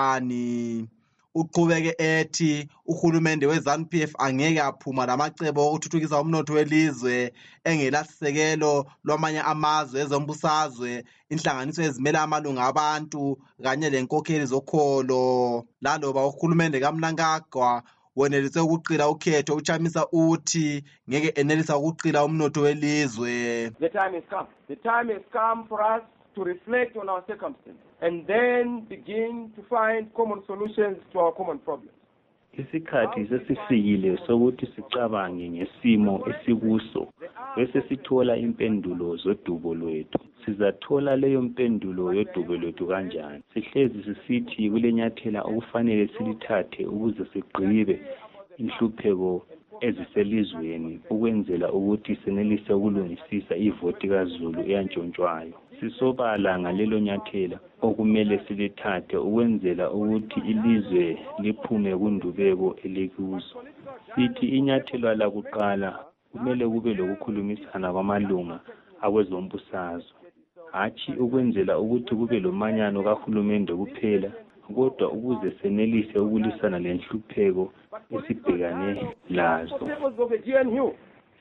31. Uqhubeke ethi uhulumende weZANU-PF angeke aphuma lamacebo okuthuthukisa umnotho welizwe engelasisekelo lwamanye amazwe ezombusazwe, inhlanganiso ezimela amalunga abantu kanye lenkokheli zokholo. Laloba uhulumende kaMnangagwa wenelise ukuqila ukhetho, Uchamisa uthi ngeke enelisa ukuqila umnotho welizwe. The time has come. The time has come for us to reflect on our circumstances and then begin to find common solutions to our common problems. Isikhathi sesifikile sokuthi sicabange ngesimo esikuso bese sithola impendulo zodubo lwethu. Sizathola leyo mpendulo yodubo lwethu kanjani? Sihlezi sisithi kulenyathela okufanele silithathe ukuze sigqibe inhlupheko eziselizweni ukwenzela ukuthi senelise ukulungisisa ivoti kaZulu eyantshontshwayo. Sisobala ngalelo nyathela okumele silithathe ukwenzela ukuthi ilizwe liphume kundubeko elikuzo. Sithi inyathelo lakuqala kumele kube lokukhulumisana kwamalunga akwezombusazwe, hatshi ukwenzela ukuthi kube lomanyano kahulumende kuphela, kodwa ukuze senelise ukulisana lenhlupheko esibhekane lazo.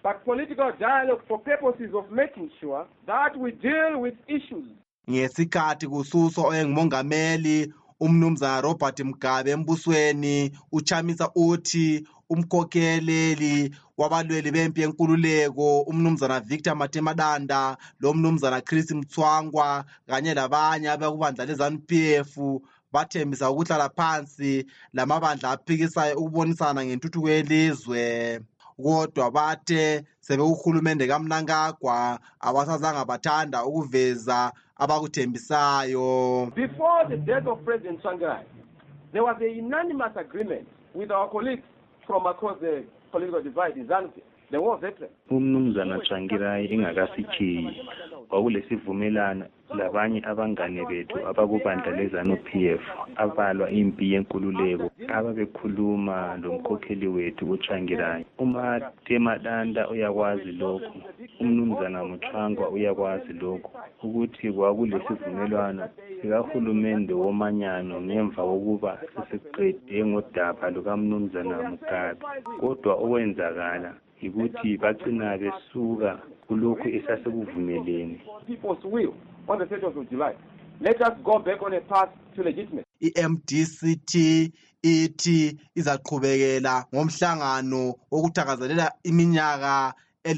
but political dialogue for purposes of making sure that we deal with issues. Ngesikhathi kususwa oyengumongameli umnumzana Robert Mugabe embusweni, uChamisa uthi umkhokheleli wabalweli bempi yenkululeko umnumzana Victor Matemadanda lo mnumzana Chris Mtswangwa kanye labanye abakubandla leZANU-PF bathembisa ukuhlala phansi lamabandla aphikisayo ukubonisana ngentuthuko yelizwe. Kodwa bathe sebeuhulumende kaMnangagwa abasazanga bathanda ukuveza abakuthembisayo. Before the death of President Tsvangirai, there was a unanimous agreement with our colleagues from across the political divide in ZANU-PF. The war veteran. Umnumzana Tsvangirai engakasitshiyi kwakulesivumelana labanye abangane bethu abakubandla leZANU-PF abalwa impi yenkululeko ababekhuluma lomkhokheli wethu uTsvangirai. uMatemadanda uyakwazi lokho, umnumzana Mtswangwa uyakwazi lokho, ukuthi kwakulesivumelwano sikahulumende womanyano ngemva kokuba sesiqede ngodaba lukamnumzana Mugabe. Kodwa okwenzakala ukuthi bagcina besuka kulokhu esasekuvumelene. People's will on the 30th of July. Let us go back on a path to legitimacy. I-MDCT ithi izaqhubekela ngomhlangano wokuthakazelela iminyaka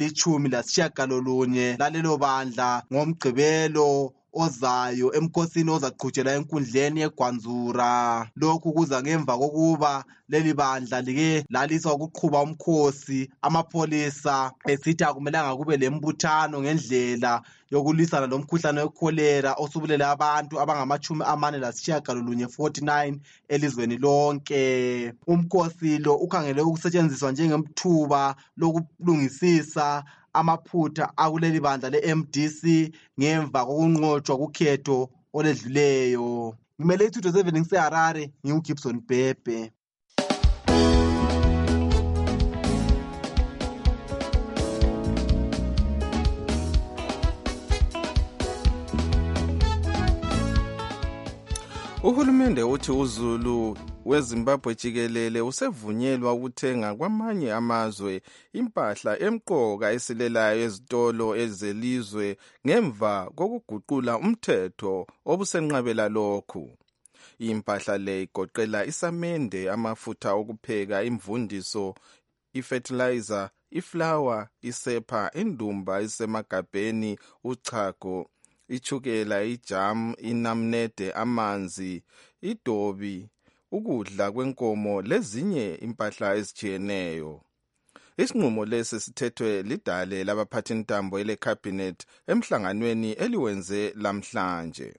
eli-19 lalelo bandla ngomgqibelo ozayo emkhosini ozaqhutshela enkundleni yeGwanzura. Lokhu kuza ngemva kokuba leli bandla like laliswa ukuqhuba umkhosi amapholisa esithi akumelanga kube lembuthano ngendlela yokulwisana lomkhuhlane wekholera osubulele abantu abangama-49 elizweni lonke. Umkhosi lo ukhangele ukusetshenziswa njengemthuba lokulungisisa amaphutha akuleli bandla le-MDC ngemva kokunqotshwa kukhetho oledluleyo. Ngimele iThuto 7 ngiseHarare, nginguGibson Bhebhe. Uhulumende uthi uZulu weZimbabwe jikelele usevunyelwa ukuthenga kwamanye amazwe impahla emqoka esilelayo ezitolo ezelizwe ngemva kokuguqula umthetho obusenqabela lokhu. Impahla le igoqela isamende, amafutha okupheka, imvundiso, ifertilizer, iflour, isepa, indumba isemagabheni, uchago, ichukela, ijam, inamnede, amanzi, idobi, ukudla kwenkomo lezinye impahla ezijiyeneyo. Isinqumo lesi sithethwe lidale labaphathintambo ele-cabinet emhlanganweni eliwenze lamhlanje.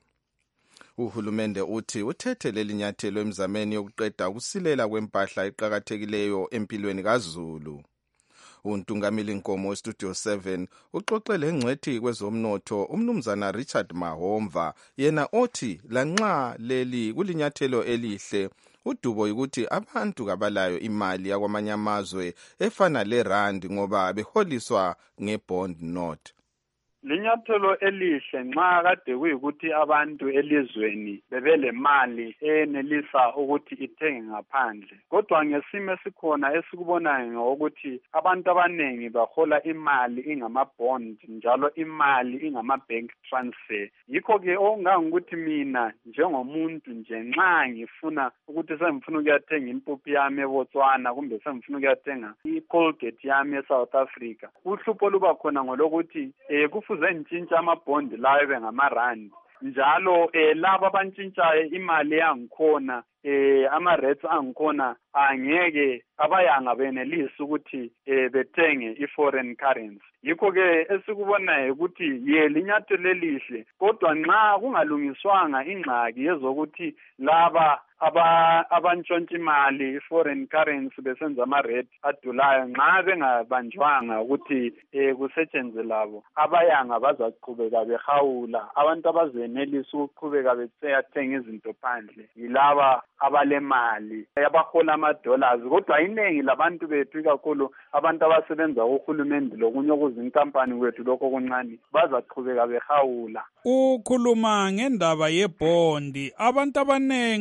Uhulumende uthi uthethe leli nyathelo emzameni yokuqeda ukusilela kwempahla eqhakathekileyo empilweni kaZulu. Untungamili Nkomo Studio 7 uxoxele ngcwethi kwezomnotho umnumzana Richard Mahomva, yena othi lanxa leli kulinyathelo elihle udubo ukuthi abantu kabalayo imali yakwamanye amazwe efana leRand ngoba beholiswa ngebond note. Linyathelo elihle nxa kade kuyikuthi abantu elizweni bebelemali enelisa ukuthi ithenge ngaphandle. Kodwa ngesimo esikhona esikubonayo ngokuthi abantu abanengi bahola imali ingama-bond njalo imali ingama-bank transfer. Yikho ke okungangokuthi mina njengomuntu nje nxa ngifuna ukuthi sengifuna ukuyathenga impuphu yami eBotswana kumbe sengifuna ukuyathenga iColgate yami eSouth Africa, uhlupho luba khona ngolokuthi kufuze ntshintsha amabhondi lawo ebe ngama-rand. Njalo laba abantshintshayo imali yangikhona ama-rates angikhona angeke abayanga benelisi ukuthi bethenge i-foreign currency. Yikho ke esikubonayo ukuthi linyathelo elihle, kodwa nxa kungalungiswanga ingxaki yezokuthi laba abantshontsha imali i-foreign currency besenza ama-rate adulayo, nxa bengabanjwanga ukuthi kusetshenzwe labo, abayanga bazaqhubeka behawula. Abantu abazenelisa ukuqhubeka beseyathenga izinto phandle yilaba abalemali abahola ama-dollars. Kodwa iningi labantu bethu kakhulu abantu abasebenza kuhulumende lokunye okuzinkampani kwethu lokho okuncane bazaqhubeka behawula. Ukhuluma ngendaba yebondi, abantu abanengi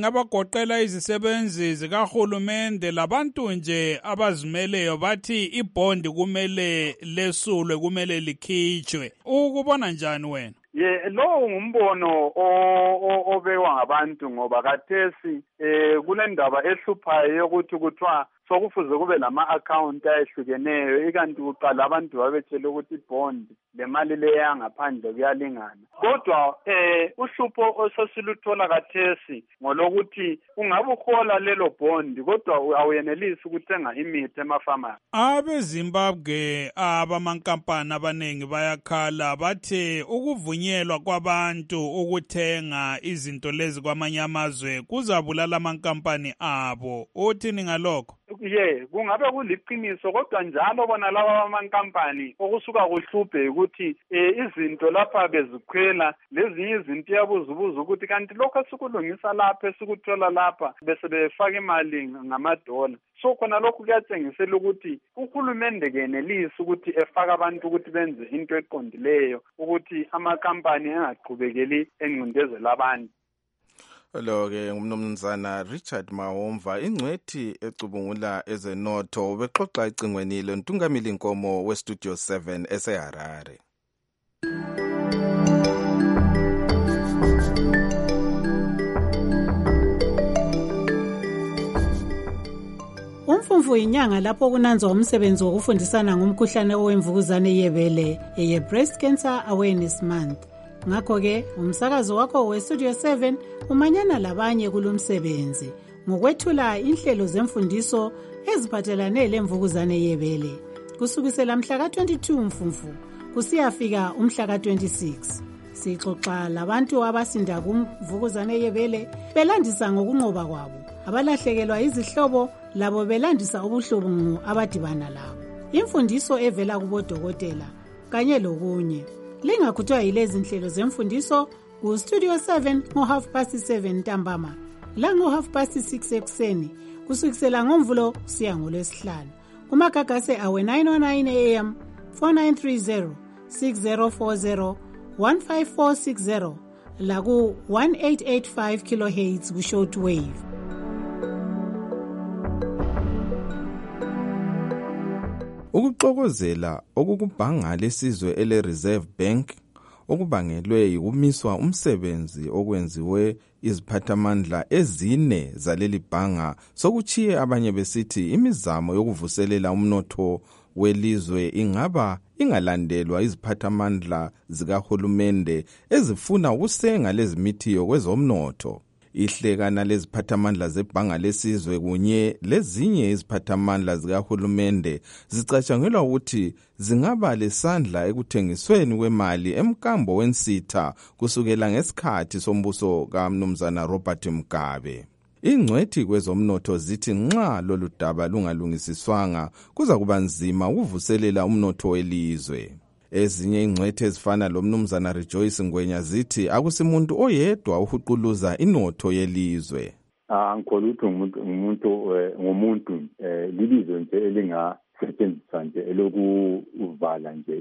egoqela izisebenzi zikahulumende labantu nje abazimeleyo bathi ibhondi kumele lesulwe, kumele likhitshwe. Ukubona njani wena? Lowo ngumbono obewa ngabantu ngoba kathesi kule ndaba ehluphayo yokuthi kuthiwa sokufuze kube lama-akhawunti ayehlukeneyo, ikanti kuqala abantu babetshele ukuthi ibhondi le mali leya ngaphandle kuyalingana. Kodwa uhlupho osesiluthola kathesi ngolokuthi ungabe uhola lelo bhondi kodwa awuyenelisi ukuthenga imithi emafamasi. AbeZimbabwe abamankampani abaningi bayakhala bathi ukuvunyelwa kwabantu ukuthenga izinto lezi kwamanye amazwe kuzabulala amankampani abo. Uthini ngalokho? Kungabe kuliqiniso kodwa njalo bona laba amankampani okusuka kuhluphe ukuthi izinto lapha bezikhwela lezinye izinto yabuzubuza ukuthi kanti lokho esikulungisa lapha esikuthola lapha bese befaka imali ngamadola. So khona lokhu kuyatshengisela ukuthi uhulumende kenelisi ukuthi efaka abantu ukuthi benze into eqondileyo ukuthi amakampani engaqhubekeli encindezela abantu. Lo-ke ngumnumzana Richard Mahomva, ingcwethi ecubungula ezenotho, ubexoxa ecingweni lentungamili nkomo weStudio 7 eseHarare. Umfumfu inyanga lapho kunanzwa umsebenzi wokufundisana ngomkhuhlane owemvukuzane yebele eye-Breast Cancer Awareness Month. Ngakho-ke umsakazo wakho weStudio 7 umanyana labanye kulomsebenzi ngokwethula inhlelo zemfundiso eziphathelane lemvukuzane yebele kusukisela mhla ka-22 Mfumfu kusiyafika umhla ka-26. Sixoxa labantu abasinda kumvukuzane yebele belandisa ngokunqoba kwabo, abalahlekelwa izihlobo labo belandisa ubuhlungu abadibana labo, imfundiso evela kubodokotela kanye lokunye. Lingakhuthwa yilezi nhlelo zemfundiso kuStudio 7 ngo-7:30 ntambama la ngo-6:30 ekuseni kusukisela ngoMvulo kusiya ngoLwesihlanu. Kumagagase awe 909 AM 4930 6040 15460 la ku 1885 kHz ku shortwave. Ukuxokozela okukubhanga lesizwe ele-Reserve Bank okubangelwe yikumiswa umsebenzi okwenziwe iziphathamandla ezine zaleli bhanga sokuchiye abanye besithi imizamo yokuvuselela umnotho welizwe ingalandelwa iziphathamandla zikahulumende ezifuna ukusenga lezimithiyo kwezomnotho. Ihlekana leziphathamandla zebhanga lesizwe kunye lezinye iziphathamandla zikahulumende zicatshangelwa ukuthi zingaba lesandla ekuthengisweni kwemali emkambo wensitha kusukela ngesikhathi sombuso kaMnumzana Robert Mugabe. Ingcwethi kwezomnotho zithi nxa lolu daba lungalungisiswanga kuza kuba nzima ukuvuselela umnotho welizwe. Ezinye ingcwethi ezifana loMnumzana Rejoice Ngwenya zithi akusimuntu oyedwa uhuquluza inotho yelizwe. Angikholwa ukuthi ngumuntu lilizwe nje elingasetshenziswa nje elokuvala nje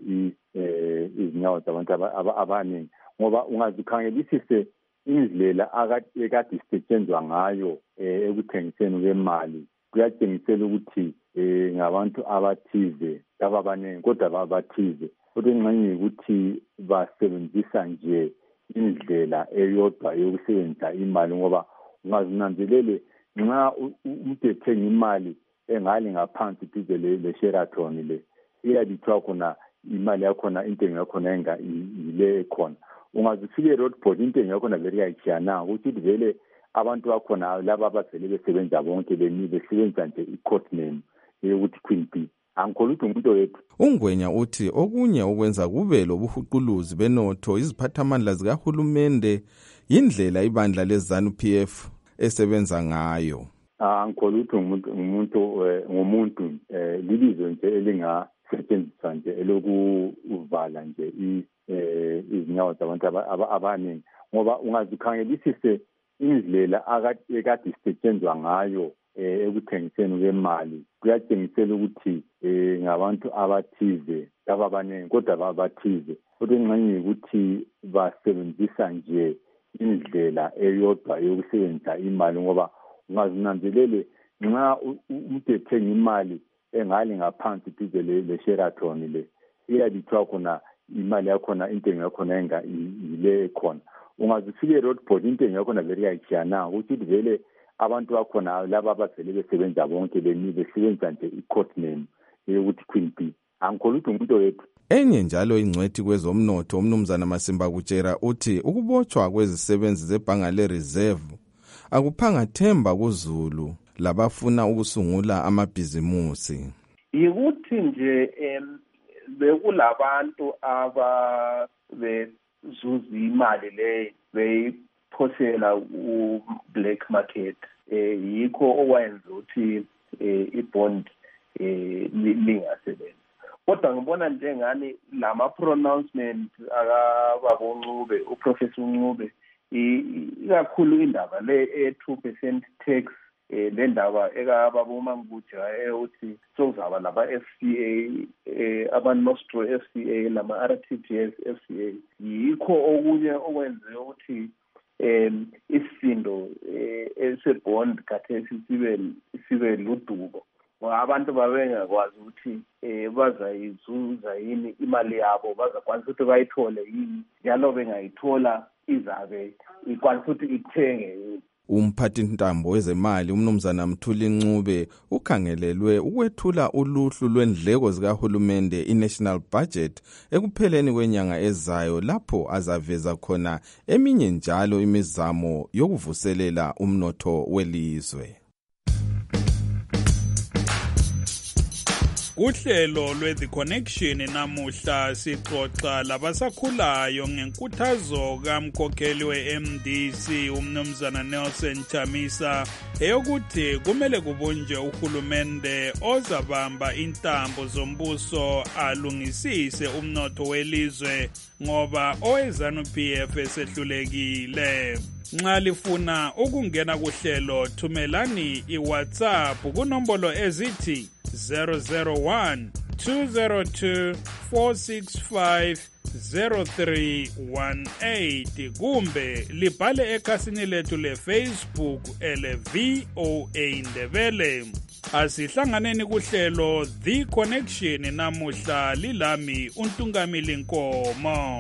izinyawo zabantu abaningi, ngoba ungazikhangelisise indlela ekade isetshenzwa ngayo ekuthengiseni kwemali kuyatshengisela ukuthi ngabantu abathize abaningi kodwa abathize. Kodwa engxenye ukuthi basebenzisa nje indlela eyodwa yokusebenzisa imali, ngoba ungazinanzelele nxa umuntu ethenga imali engale ngaphansi duze le-Sheraton le iyabithwa khona imali yakhona, intengo yakhona ile ekhona. Ungazifika e-Roadport intengo yakhona vele kayitshiyananga ukuthi vele abantu bakhona laba abavele besebenza bonke besebenza nje i-code name yokuthi Queen B. Angikholwa ukuthi umuntu wethu. Ungwenya uthi okunye okwenza kube lobuhuquluzi benotho iziphathamandla zikahulumende yindlela ibandla leZANU-PF esebenza ngayo. Angikholwa ukuthi ngumuntu lilizwe nje elingasetshenziswa nje elokuvala nje izinyawo zabantu abaningi, ngoba ungazikhangelisise indlela ekade isetshenzwa ngayo ekuthengiseni kwemali kuyatshengisela ukuthi ngabantu abathize abaningi kodwa abathize. Kodwa engxenye ukuthi basebenzisa nje indlela eyodwa yokusebenzisa imali, ngoba ungazinanzelele nxa umuntu ethenga imali engale ngaphansi duze le-Sheraton le iyabithwa khona imali yakhona intengo yakhona ile ekhona ungazifika e-roadboard intengo yakhona vele iyayitshiyana ukuthi vele abantu bakhona laba abavele besebenza bonke besebenza nje i-court name yokuthi Queen B angikholwa ukuthi umuntu wethu. Enye njalo ingcwethi kwezomnotho umnumzana Masimba Kutshera uthi ukubotshwa kwezisebenzi zebhanga le-Reserve akuphanga themba kuZulu labafuna ukusungula amabhizimusi. Yikuthi nje bekulabantu ababezuza imali le beyiphosela u-black market yikho okwenza ukuthi i-bond lingasebenzi. Kodwa ngibona njengani lama-pronouncement akababa uNcube uprofessor uNcube ikakhulu indaba le e-2% tax le ndaba ekababa uMangutja ukuthi sokuzaba laba-FCA aba-Nostro FCA lama-RTGS FCA yikho okunye okwenze ukuthi isindo esebond khathesi sibe ludubo abantu babengakwazi ukuthi bazayizuza yini imali yabo bazakwanisa ukuthi bayithole yini njalo bengayithola izabe ikwanisa ukuthi ithenge. Umphathintambo wezemali umnumzana Mthuli Ncube ukhangelelwe ukwethula uluhlu lwendleko zikahulumende i-national budget ekupheleni kwenyanga ezayo lapho azaveza khona eminye njalo imizamo yokuvuselela umnotho welizwe. Uhlelo lwe-The Connection namuhla sixoxa labasakhulayo ngenkuthazo kamkhokheli we-MDC umnumzana Nelson Chamisa eyokuthi kumele kubunjwe uhulumende ozabamba intambo zombuso alungisise umnotho welizwe ngoba oweZANU-PF esehlulekile. Nxa lifuna ukungena kuhlelo thumelani iWhatsApp kunombolo ezithi 001-202-465-0318 kumbe libhale ekhasini lethu le-Facebook ele-VOA Ndebele. Asihlanganeni kuhlelo The Connection namuhla lilami uNtungamili Nkomo.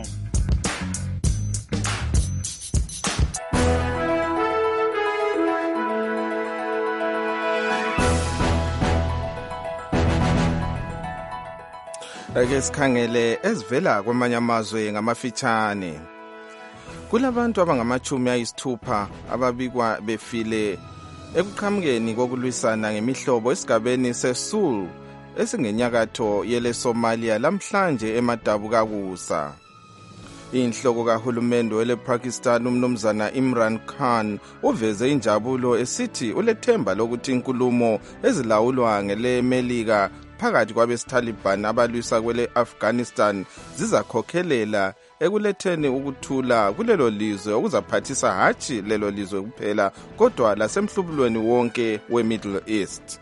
Ake sikhangele ezivela kwamanye amazwe ngamafitshane. Kulabantu abangama-60 ababikwa befile ekuqhamukeni kokulwisana ngemihlobo esigabeni seSul esingenyakatho yele Somalia lamhlanje eMadabukakusa. Inhloko kahulumende wele Pakistan umnumzana Imran Khan uveze injabulo esithi ulethemba lokuthi inkulumo ezilawulwa ngele Melika phakathi kwabesitaliban abalwisa kwele Afghanistan zizakhokhelela ekuletheni ukuthula kulelo lizwe okuzaphathisa hatshi lelo lizwe kuphela kodwa lasemhlubulweni wonke we-Middle East.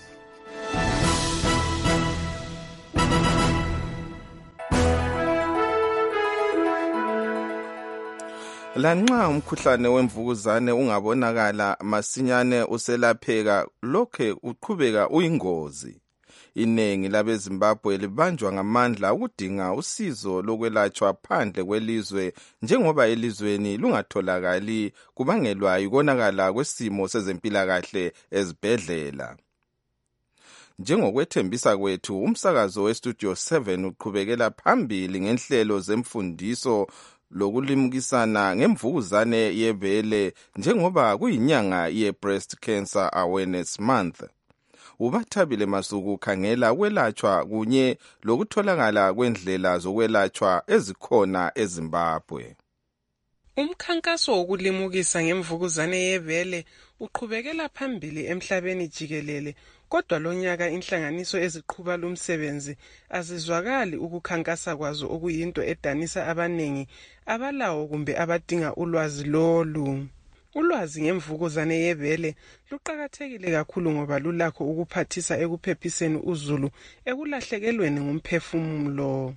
Lanxa umkhuhlane wemvukuzane ungabonakala masinyane uselapheka lokhe uqhubeka uyingozi. Inengi labeZimbabwe libanjwa ngamandla ukudinga usizo lokwelatshwa phandle kwelizwe njengoba elizweni lungatholakali kubangelwa yikonakala kwesimo sezempilakahle ezibhedlela. Njengokwethembisa kwethu umsakazo weStudio 7 uqhubekela phambili ngenhlelo zemfundiso lokulimukisana ngemvukuzane yebele njengoba kuyinyanga ye-Breast Cancer Awareness Month. Ubathabile Masuku khangela ukwelatshwa kunye lokutholakala kwendlela zokwelatshwa ezikhona eZimbabwe. Umkhankaso wokulimukisa ngemvukuzane yebele uqhubekela phambili emhlabeni jikelele, kodwa lonyaka inhlanganiso eziqhuba lumsebenzi azizwakali ukukhankasa kwazo okuyinto edanisa abanengi abalawo kumbe abadinga ulwazi lolu. Ulwazi ngemvukuzane yebele luqakathekile kakhulu ngoba lulakho ukuphathisa ekuphephiseni uzulu ekulahlekelweni ngumphefumulo.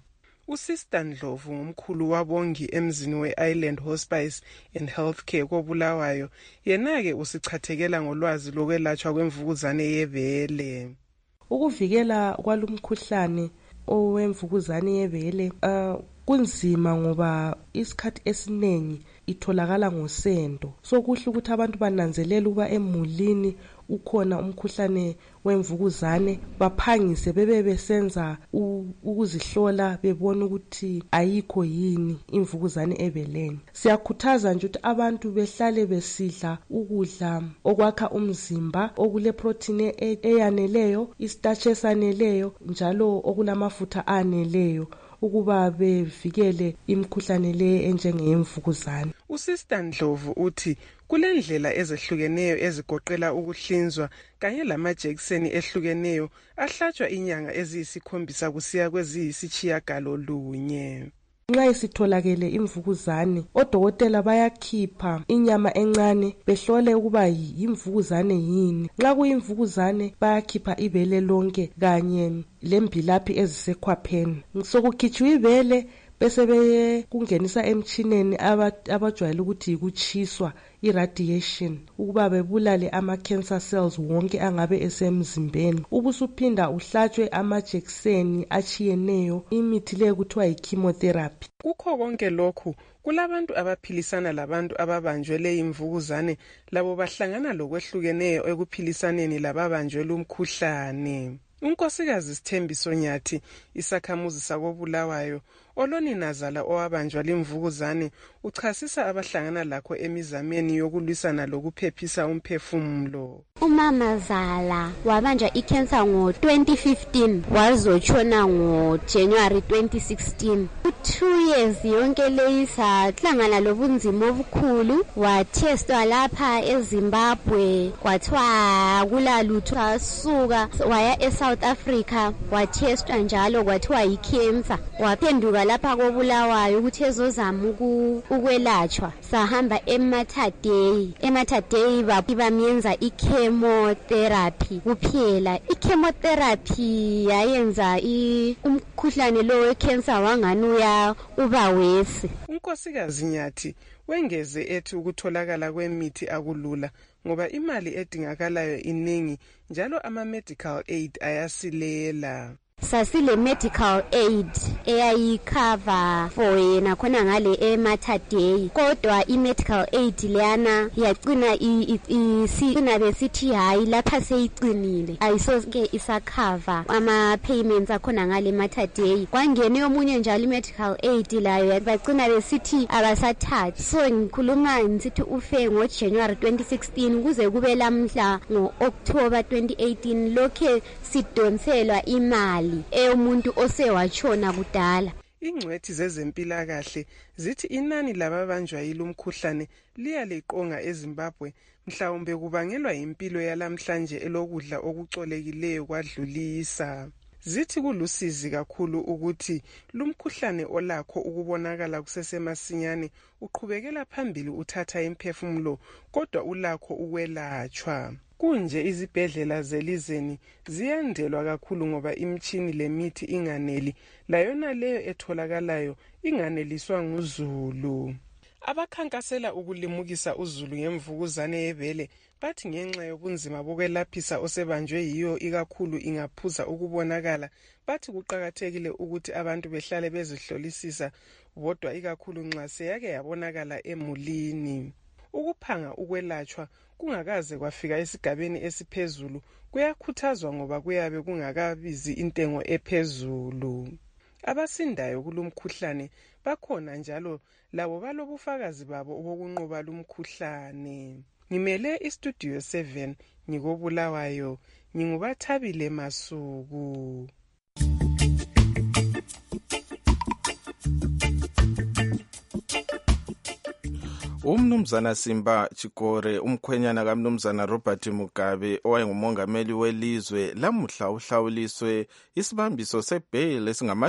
Usister Ndlovu ngumkhulu wabongi emzini we-Island Hospice and Healthcare koBulawayo. Yena-ke usichathekela ngolwazi lokwelatshwa kwemvukuzane yebele. Ukuvikela kwalumkhuhlane owemvukuzane yebele kunzima ngoba isikhathi esiningi itholakala ngosendo. So kuhle ukuthi abantu bananzelele ukuba emulini ukhona umkhuhlane wemvukuzane baphangise bebe besenza ukuzihlola bebona ukuthi ayikho yini imvukuzane ebeleni. Siyakhuthaza nje ukuthi abantu behlale besidla ukudla okwakha umzimba okule protein eyaneleyo, istarch esaneleyo njalo okulamafutha aneleyo ukuba bevikele imikhuhlane le enjengeyemvukuzane. Usister Ndlovu uthi kulendlela ezehlukeneyo ezigoqela ukuhlinzwa kanye lamajekiseni ehlukeneyo ahlatshwa inyanga eziyisikhombisa kusiya kweziyisitshiyagalolunye. Nxa isitholakele imvukuzane, odokotela bayakhipha inyama encane behlole ukuba yimvukuzane yini. Nxa kuyimvukuzane bayakhipha ibele lonke kanye lembilapi ezisekhwapheni. Sokukhitshwa ibele bese bekungenisa emtshineni abajwayele ukuthi yikutshiswa, iradiation, ukuba bebulale ama-cancer cells wonke angabe esemzimbeni. Ubusuphinda uhlatshwe amajekiseni achiyeneyo, imithi le kuthiwa yi-chemotherapy. Kukho konke lokhu, kulabantu abaphilisana labantu ababanjwe le imvukuzane, labo bahlangana lokwehlukeneyo ekuphilisaneni lababanjwe lumkhuhlane. Unkosikazi Sithembiso Nyathi, isakhamuzi sakoBulawayo, oloninazala owabanjwa limvukuzane, uchasisa abahlangana lakho emizameni yokulwisana lokuphephisa umphefumulo. Umamazala wabanjwa icancer ngo-2015 wazotshona ngo-January 2016. 2 years yonke leyi sahlangana lobunzima obukhulu, wathestwa lapha eZimbabwe kwathiwa kulalutho, wasuka waya eSouth Africa wathestwa njalo kwathiwa yicancer, waphenduka lapha koBulawayo ukuthi ezozama ukwelatshwa. Sahamba eMatadei bamenza ichemotherapy kuphela. Ichemotherapy yayenza umkhuhlane lo wecancer wangani uba wesi. Unkosikazi Nyathi wengeze ethi ukutholakala kwemithi akulula ngoba imali edingakalayo iningi njalo ama-medical aid ayasilela. Sasile medical aid eyayicover for yena khona ngale eMatadei, kodwa i-medical aid leyana yagcina isina besithi hayi lapha seyicinile ayisoke isacover ama-payments akhona ngale eMatadei. Kwangene omunye njalo i-medical aid layo bagcina besithi abasathathi. So ngikhuluma ngisithi ufe ngo-January 2016 kuze kube lamhla ngo-October 2018 lokhe sidonselwa imali umuntu osewatshona kudala. Ingcwethi zezempilakahle zithi inani lababanjwa yilumkhuhlane liyaliqonga eZimbabwe, mhlawumbe kubangelwa impilo yalamhlanje elokudla okucolekileyo kwadlulisa. Zithi kulusizi kakhulu ukuthi lumkhuhlane olakho ukubonakala kusesemasinyane uqhubekela phambili uthatha imphefumulo, kodwa ulakho ukwelatshwa. Kunje izibhedlela zelizeni ziyandelwa kakhulu ngoba imtshini lemithi inganeli, layona leyo etholakalayo inganeliswa nguzulu. Abakhankasela ukulimukisa uzulu ngemvukuzane yebele bathi ngenxa yobunzima bokwelaphisa osebanjwe yiyo ikakhulu ingaphuza ukubonakala, bathi kuqakathekile ukuthi abantu behlale bezihlolisisa bodwa ikakhulu nxa seyake yabonakala emulini. Ukuphanga ukwelatshwa kungakaze kwafika esigabeni esiphezulu kuyakhuthazwa ngoba kuyabe kungakabizi intengo ephezulu. Abasindayo kulumkhuhlane bakhona njalo labo balobufakazi babo obokunqoba lumkhuhlane. Ngimele iStudio 7 ngikoBulawayo, nginguBathabile Masuku. Umnumzana Simba Chikore, umkhwenyana kaMnumzana Robert Mugabe owayengumongameli welizwe, lamuhla uhlawuliswe isibambiso sebail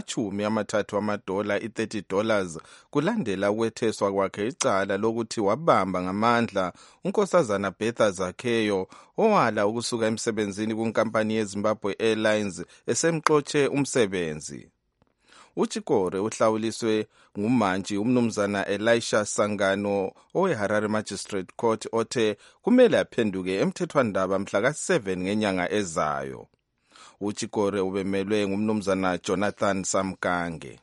$30 $30 kulandela ukwetheswa kwakhe icala lokuthi wabamba ngamandla unkosazana Bertha Zakheyo owala ukusuka emsebenzini kunkampani yeZimbabwe Airlines esemxotshe umsebenzi. uChikore uhlawuliswe ngumantshi umnumzana Elisha Sangano oweHarare Magistrate Court othe kumele aphenduke emthethwandaba mhla ka-7 ngenyanga ezayo. uChikore ubemelwe ngumnumzana Jonathan Samkange.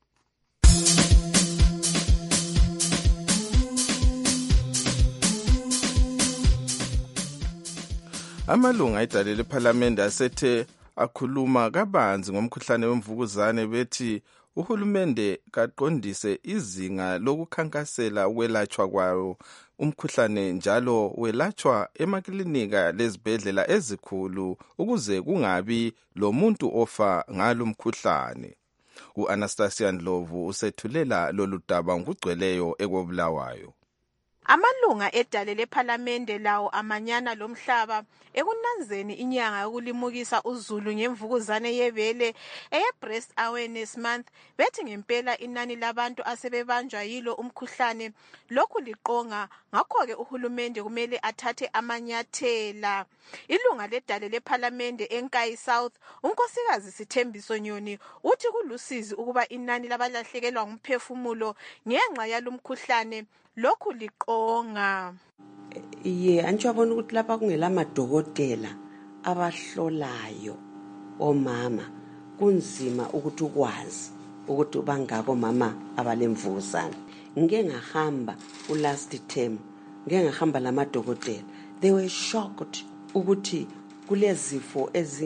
Amalunga edale lephalamende asethe akhuluma kabanzi ngomkhuhlane wemvukuzane bethi uhulumende kaqondise izinga lokukhankasela ukwelatshwa kwawo umkhuhlane njalo welatshwa emaklinika lezibhedlela ezikhulu ukuze kungabi lomuntu ofa ngalo mkhuhlane. U-Anastasia Ndlovu usethulela lolu daba ngokugcweleyo ekobulawayo. Amalunga edale lephalamende lawo amanyana lomhlaba ekunanzeni inyanga yokulimukisa uzulu ngemvukuzane yebele eye-Breast Awareness Month bethi ngempela inani labantu asebebanjwa yilo umkhuhlane lokhu liqonga, ngakho-ke uhulumende kumele athathe amanyathela. Ilunga ledale lephalamende eNkayi South, unkosikazi Sithembiso Nyoni, uthi kulusizi ukuba inani labalahlekelwa ngumphefumulo ngenxa yalumkhuhlane lokhu liqonga. Antsho abona ukuthi lapha kungelamadokotela abahlolayo omama kunzima ukuthi ukwazi ukuthi bangako mama abalemvukuzane. Ngike ngahamba last term, ngike ngahamba lamadokotela, they were shocked ukuthi kulezifo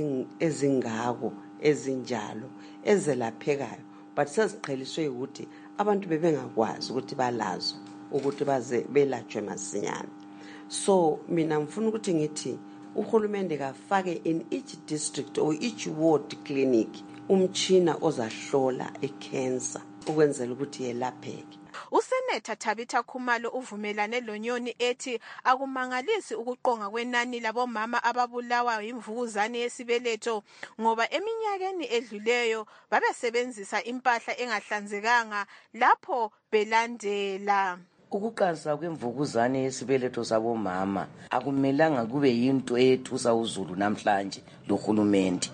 ezingako ezinjalo ezelaphekayo, but seziqheliswe ukuthi abantu bebengakwazi ukuthi balazo ukuthi baze belatshwe masinyane. So mina mfuna ukuthi ngithi uhulumende kafake in each district or each ward clinic umtshina ozahlola icancer ukwenzela ukuthi yelapheke. Usenetha Thabitha Khumalo uvumelane loNyoni ethi akumangalisi ukuqonga kwenani labomama ababulawa yimvukuzane yesibeletho ngoba eminyakeni edluleyo babesebenzisa impahla engahlanzekanga lapho belandela. Ukuqansa kwemvukuzane yesibeletho sabomama akumelanga kube yinto ethusa uzulu namhlanje lohulumende.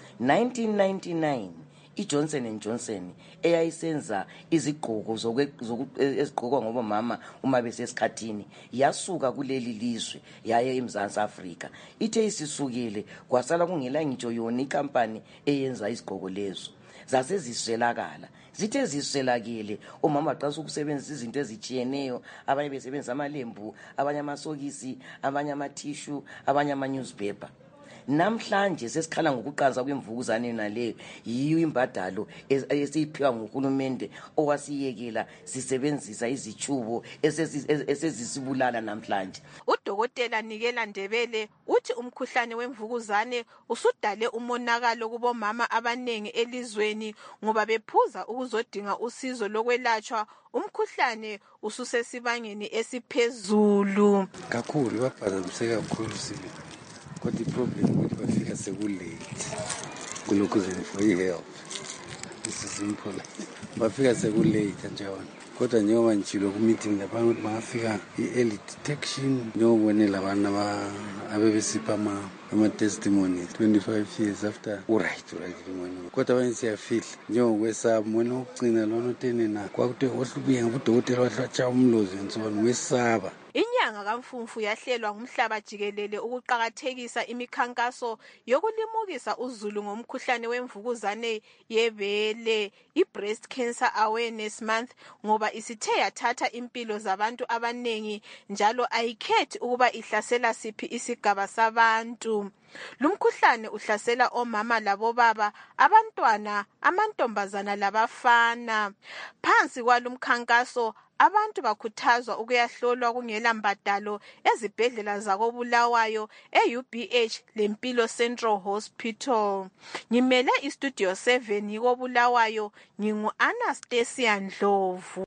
1999 iJohnson & Johnson eyayisenza izigqoko ezigqokwa ngobomama uma besesikhathini yasuka kuleli lizwe yaye eMzansi Afrika. Ithe isisukile kwasala kungela ngitsho yona ikampani eyenza izigqoko lezo zaseziswelakala. Zithe ziswelakele omama baqasa ukusebenzisa izinto ezitshiyeneyo, abanye besebenzisa amalembu, abanye amasokisi, abanye amatissue, abanye ama-newspaper. Namhlanje sesikhala ngokuqansa kwemvukuzane naleyo yiyo imbadalo esiyiphiwa nguhulumende owasiyekela sisebenzisa izitshubo esezisibulala namhlanje. Udokotela Nikela Ndebele uthi umkhuhlane wemvukuzane usudale umonakalo kubomama abanengi elizweni ngoba bephuza ukuzodinga usizo lokwelatshwa. Umkhuhlane ususesibangeni esiphezulu kakhulu, baphazamiseke kakhulu sile. Kodwa iproblem ukuthi bafika sekulate kulokuzeni for i-health. This is simple. Bafika sekulate njalo. Kodwa njengoba njilo ku-meeting lapha ukuthi bangafika i-early detection njengobonela abantu abebesipha ama-testimonies 25 years after uright money. Kodwa abanye siyafihla njengokwesaba mona ukugcina lona utenena kwakuthi ohlubuye ngudokotela wahlatsha umlozi nsibona wesaba. Inyanga kaMfumfu yahlelwa ngumhlaba jikelele ukuqhakathekisa imikhankaso yokulimukisa uzulu ngomkhuhlane wemvukuzane yebele, i-Breast Cancer Awareness Month, ngoba isithe yathatha impilo zabantu abanengi njalo ayikhethi ukuba ihlasela siphi isigaba sabantu. Lumkhuhlane uhlasela omama labobaba, abantwana, amantombazana labafana. Phansi kwalumkhankaso abantu bakhuthazwa ukuyahlolwa kungela mbadalo ezibhedlela zakobulawayo e-UBH lempilo Central Hospital. Ngimele istudio 7 yikobulawayo, ngingu-Anastasia Ndlovu.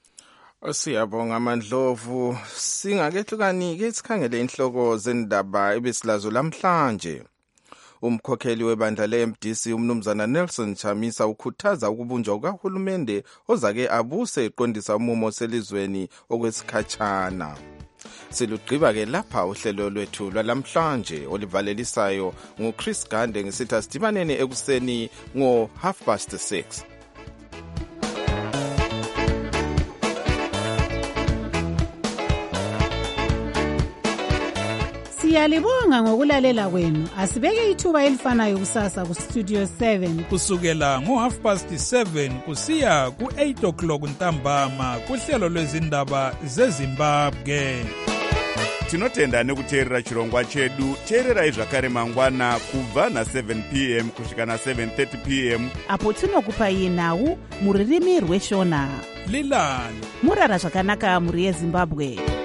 Siyabonga Mandlovu. Singakehlukani-ke sikhangele inhloko zendaba ebesilazo lamhlanje. Umkhokheli webandla le-MDC umnumzana Nelson Chamisa ukhuthaza ukubunjwa kukahulumende ozake abuse eqondisa umumo selizweni okwesikhatshana. Silugqiba-ke lapha uhlelo lwethu lwalamhlanje olivalelisayo nguChris Gande ngisithi asidibaneni ekuseni ngo 6:30. Siyalibonga ngokulalela kwenu. Asibeke ithuba elifanayo kusasa ku Studio 7 kusukela ngo7:30 kusiya ku8 o'clock ntambama kuhlelo lwezindaba zeZimbabwe. Tinotenda nekuteerera chirongwa chedu. Teererai zvakare mangwana kubva na7 p.m. kusvika na7:30 p.m. apo tinokupai nhau muririmi rweshona. Lilani murara zvakanaka muri yeZimbabwe.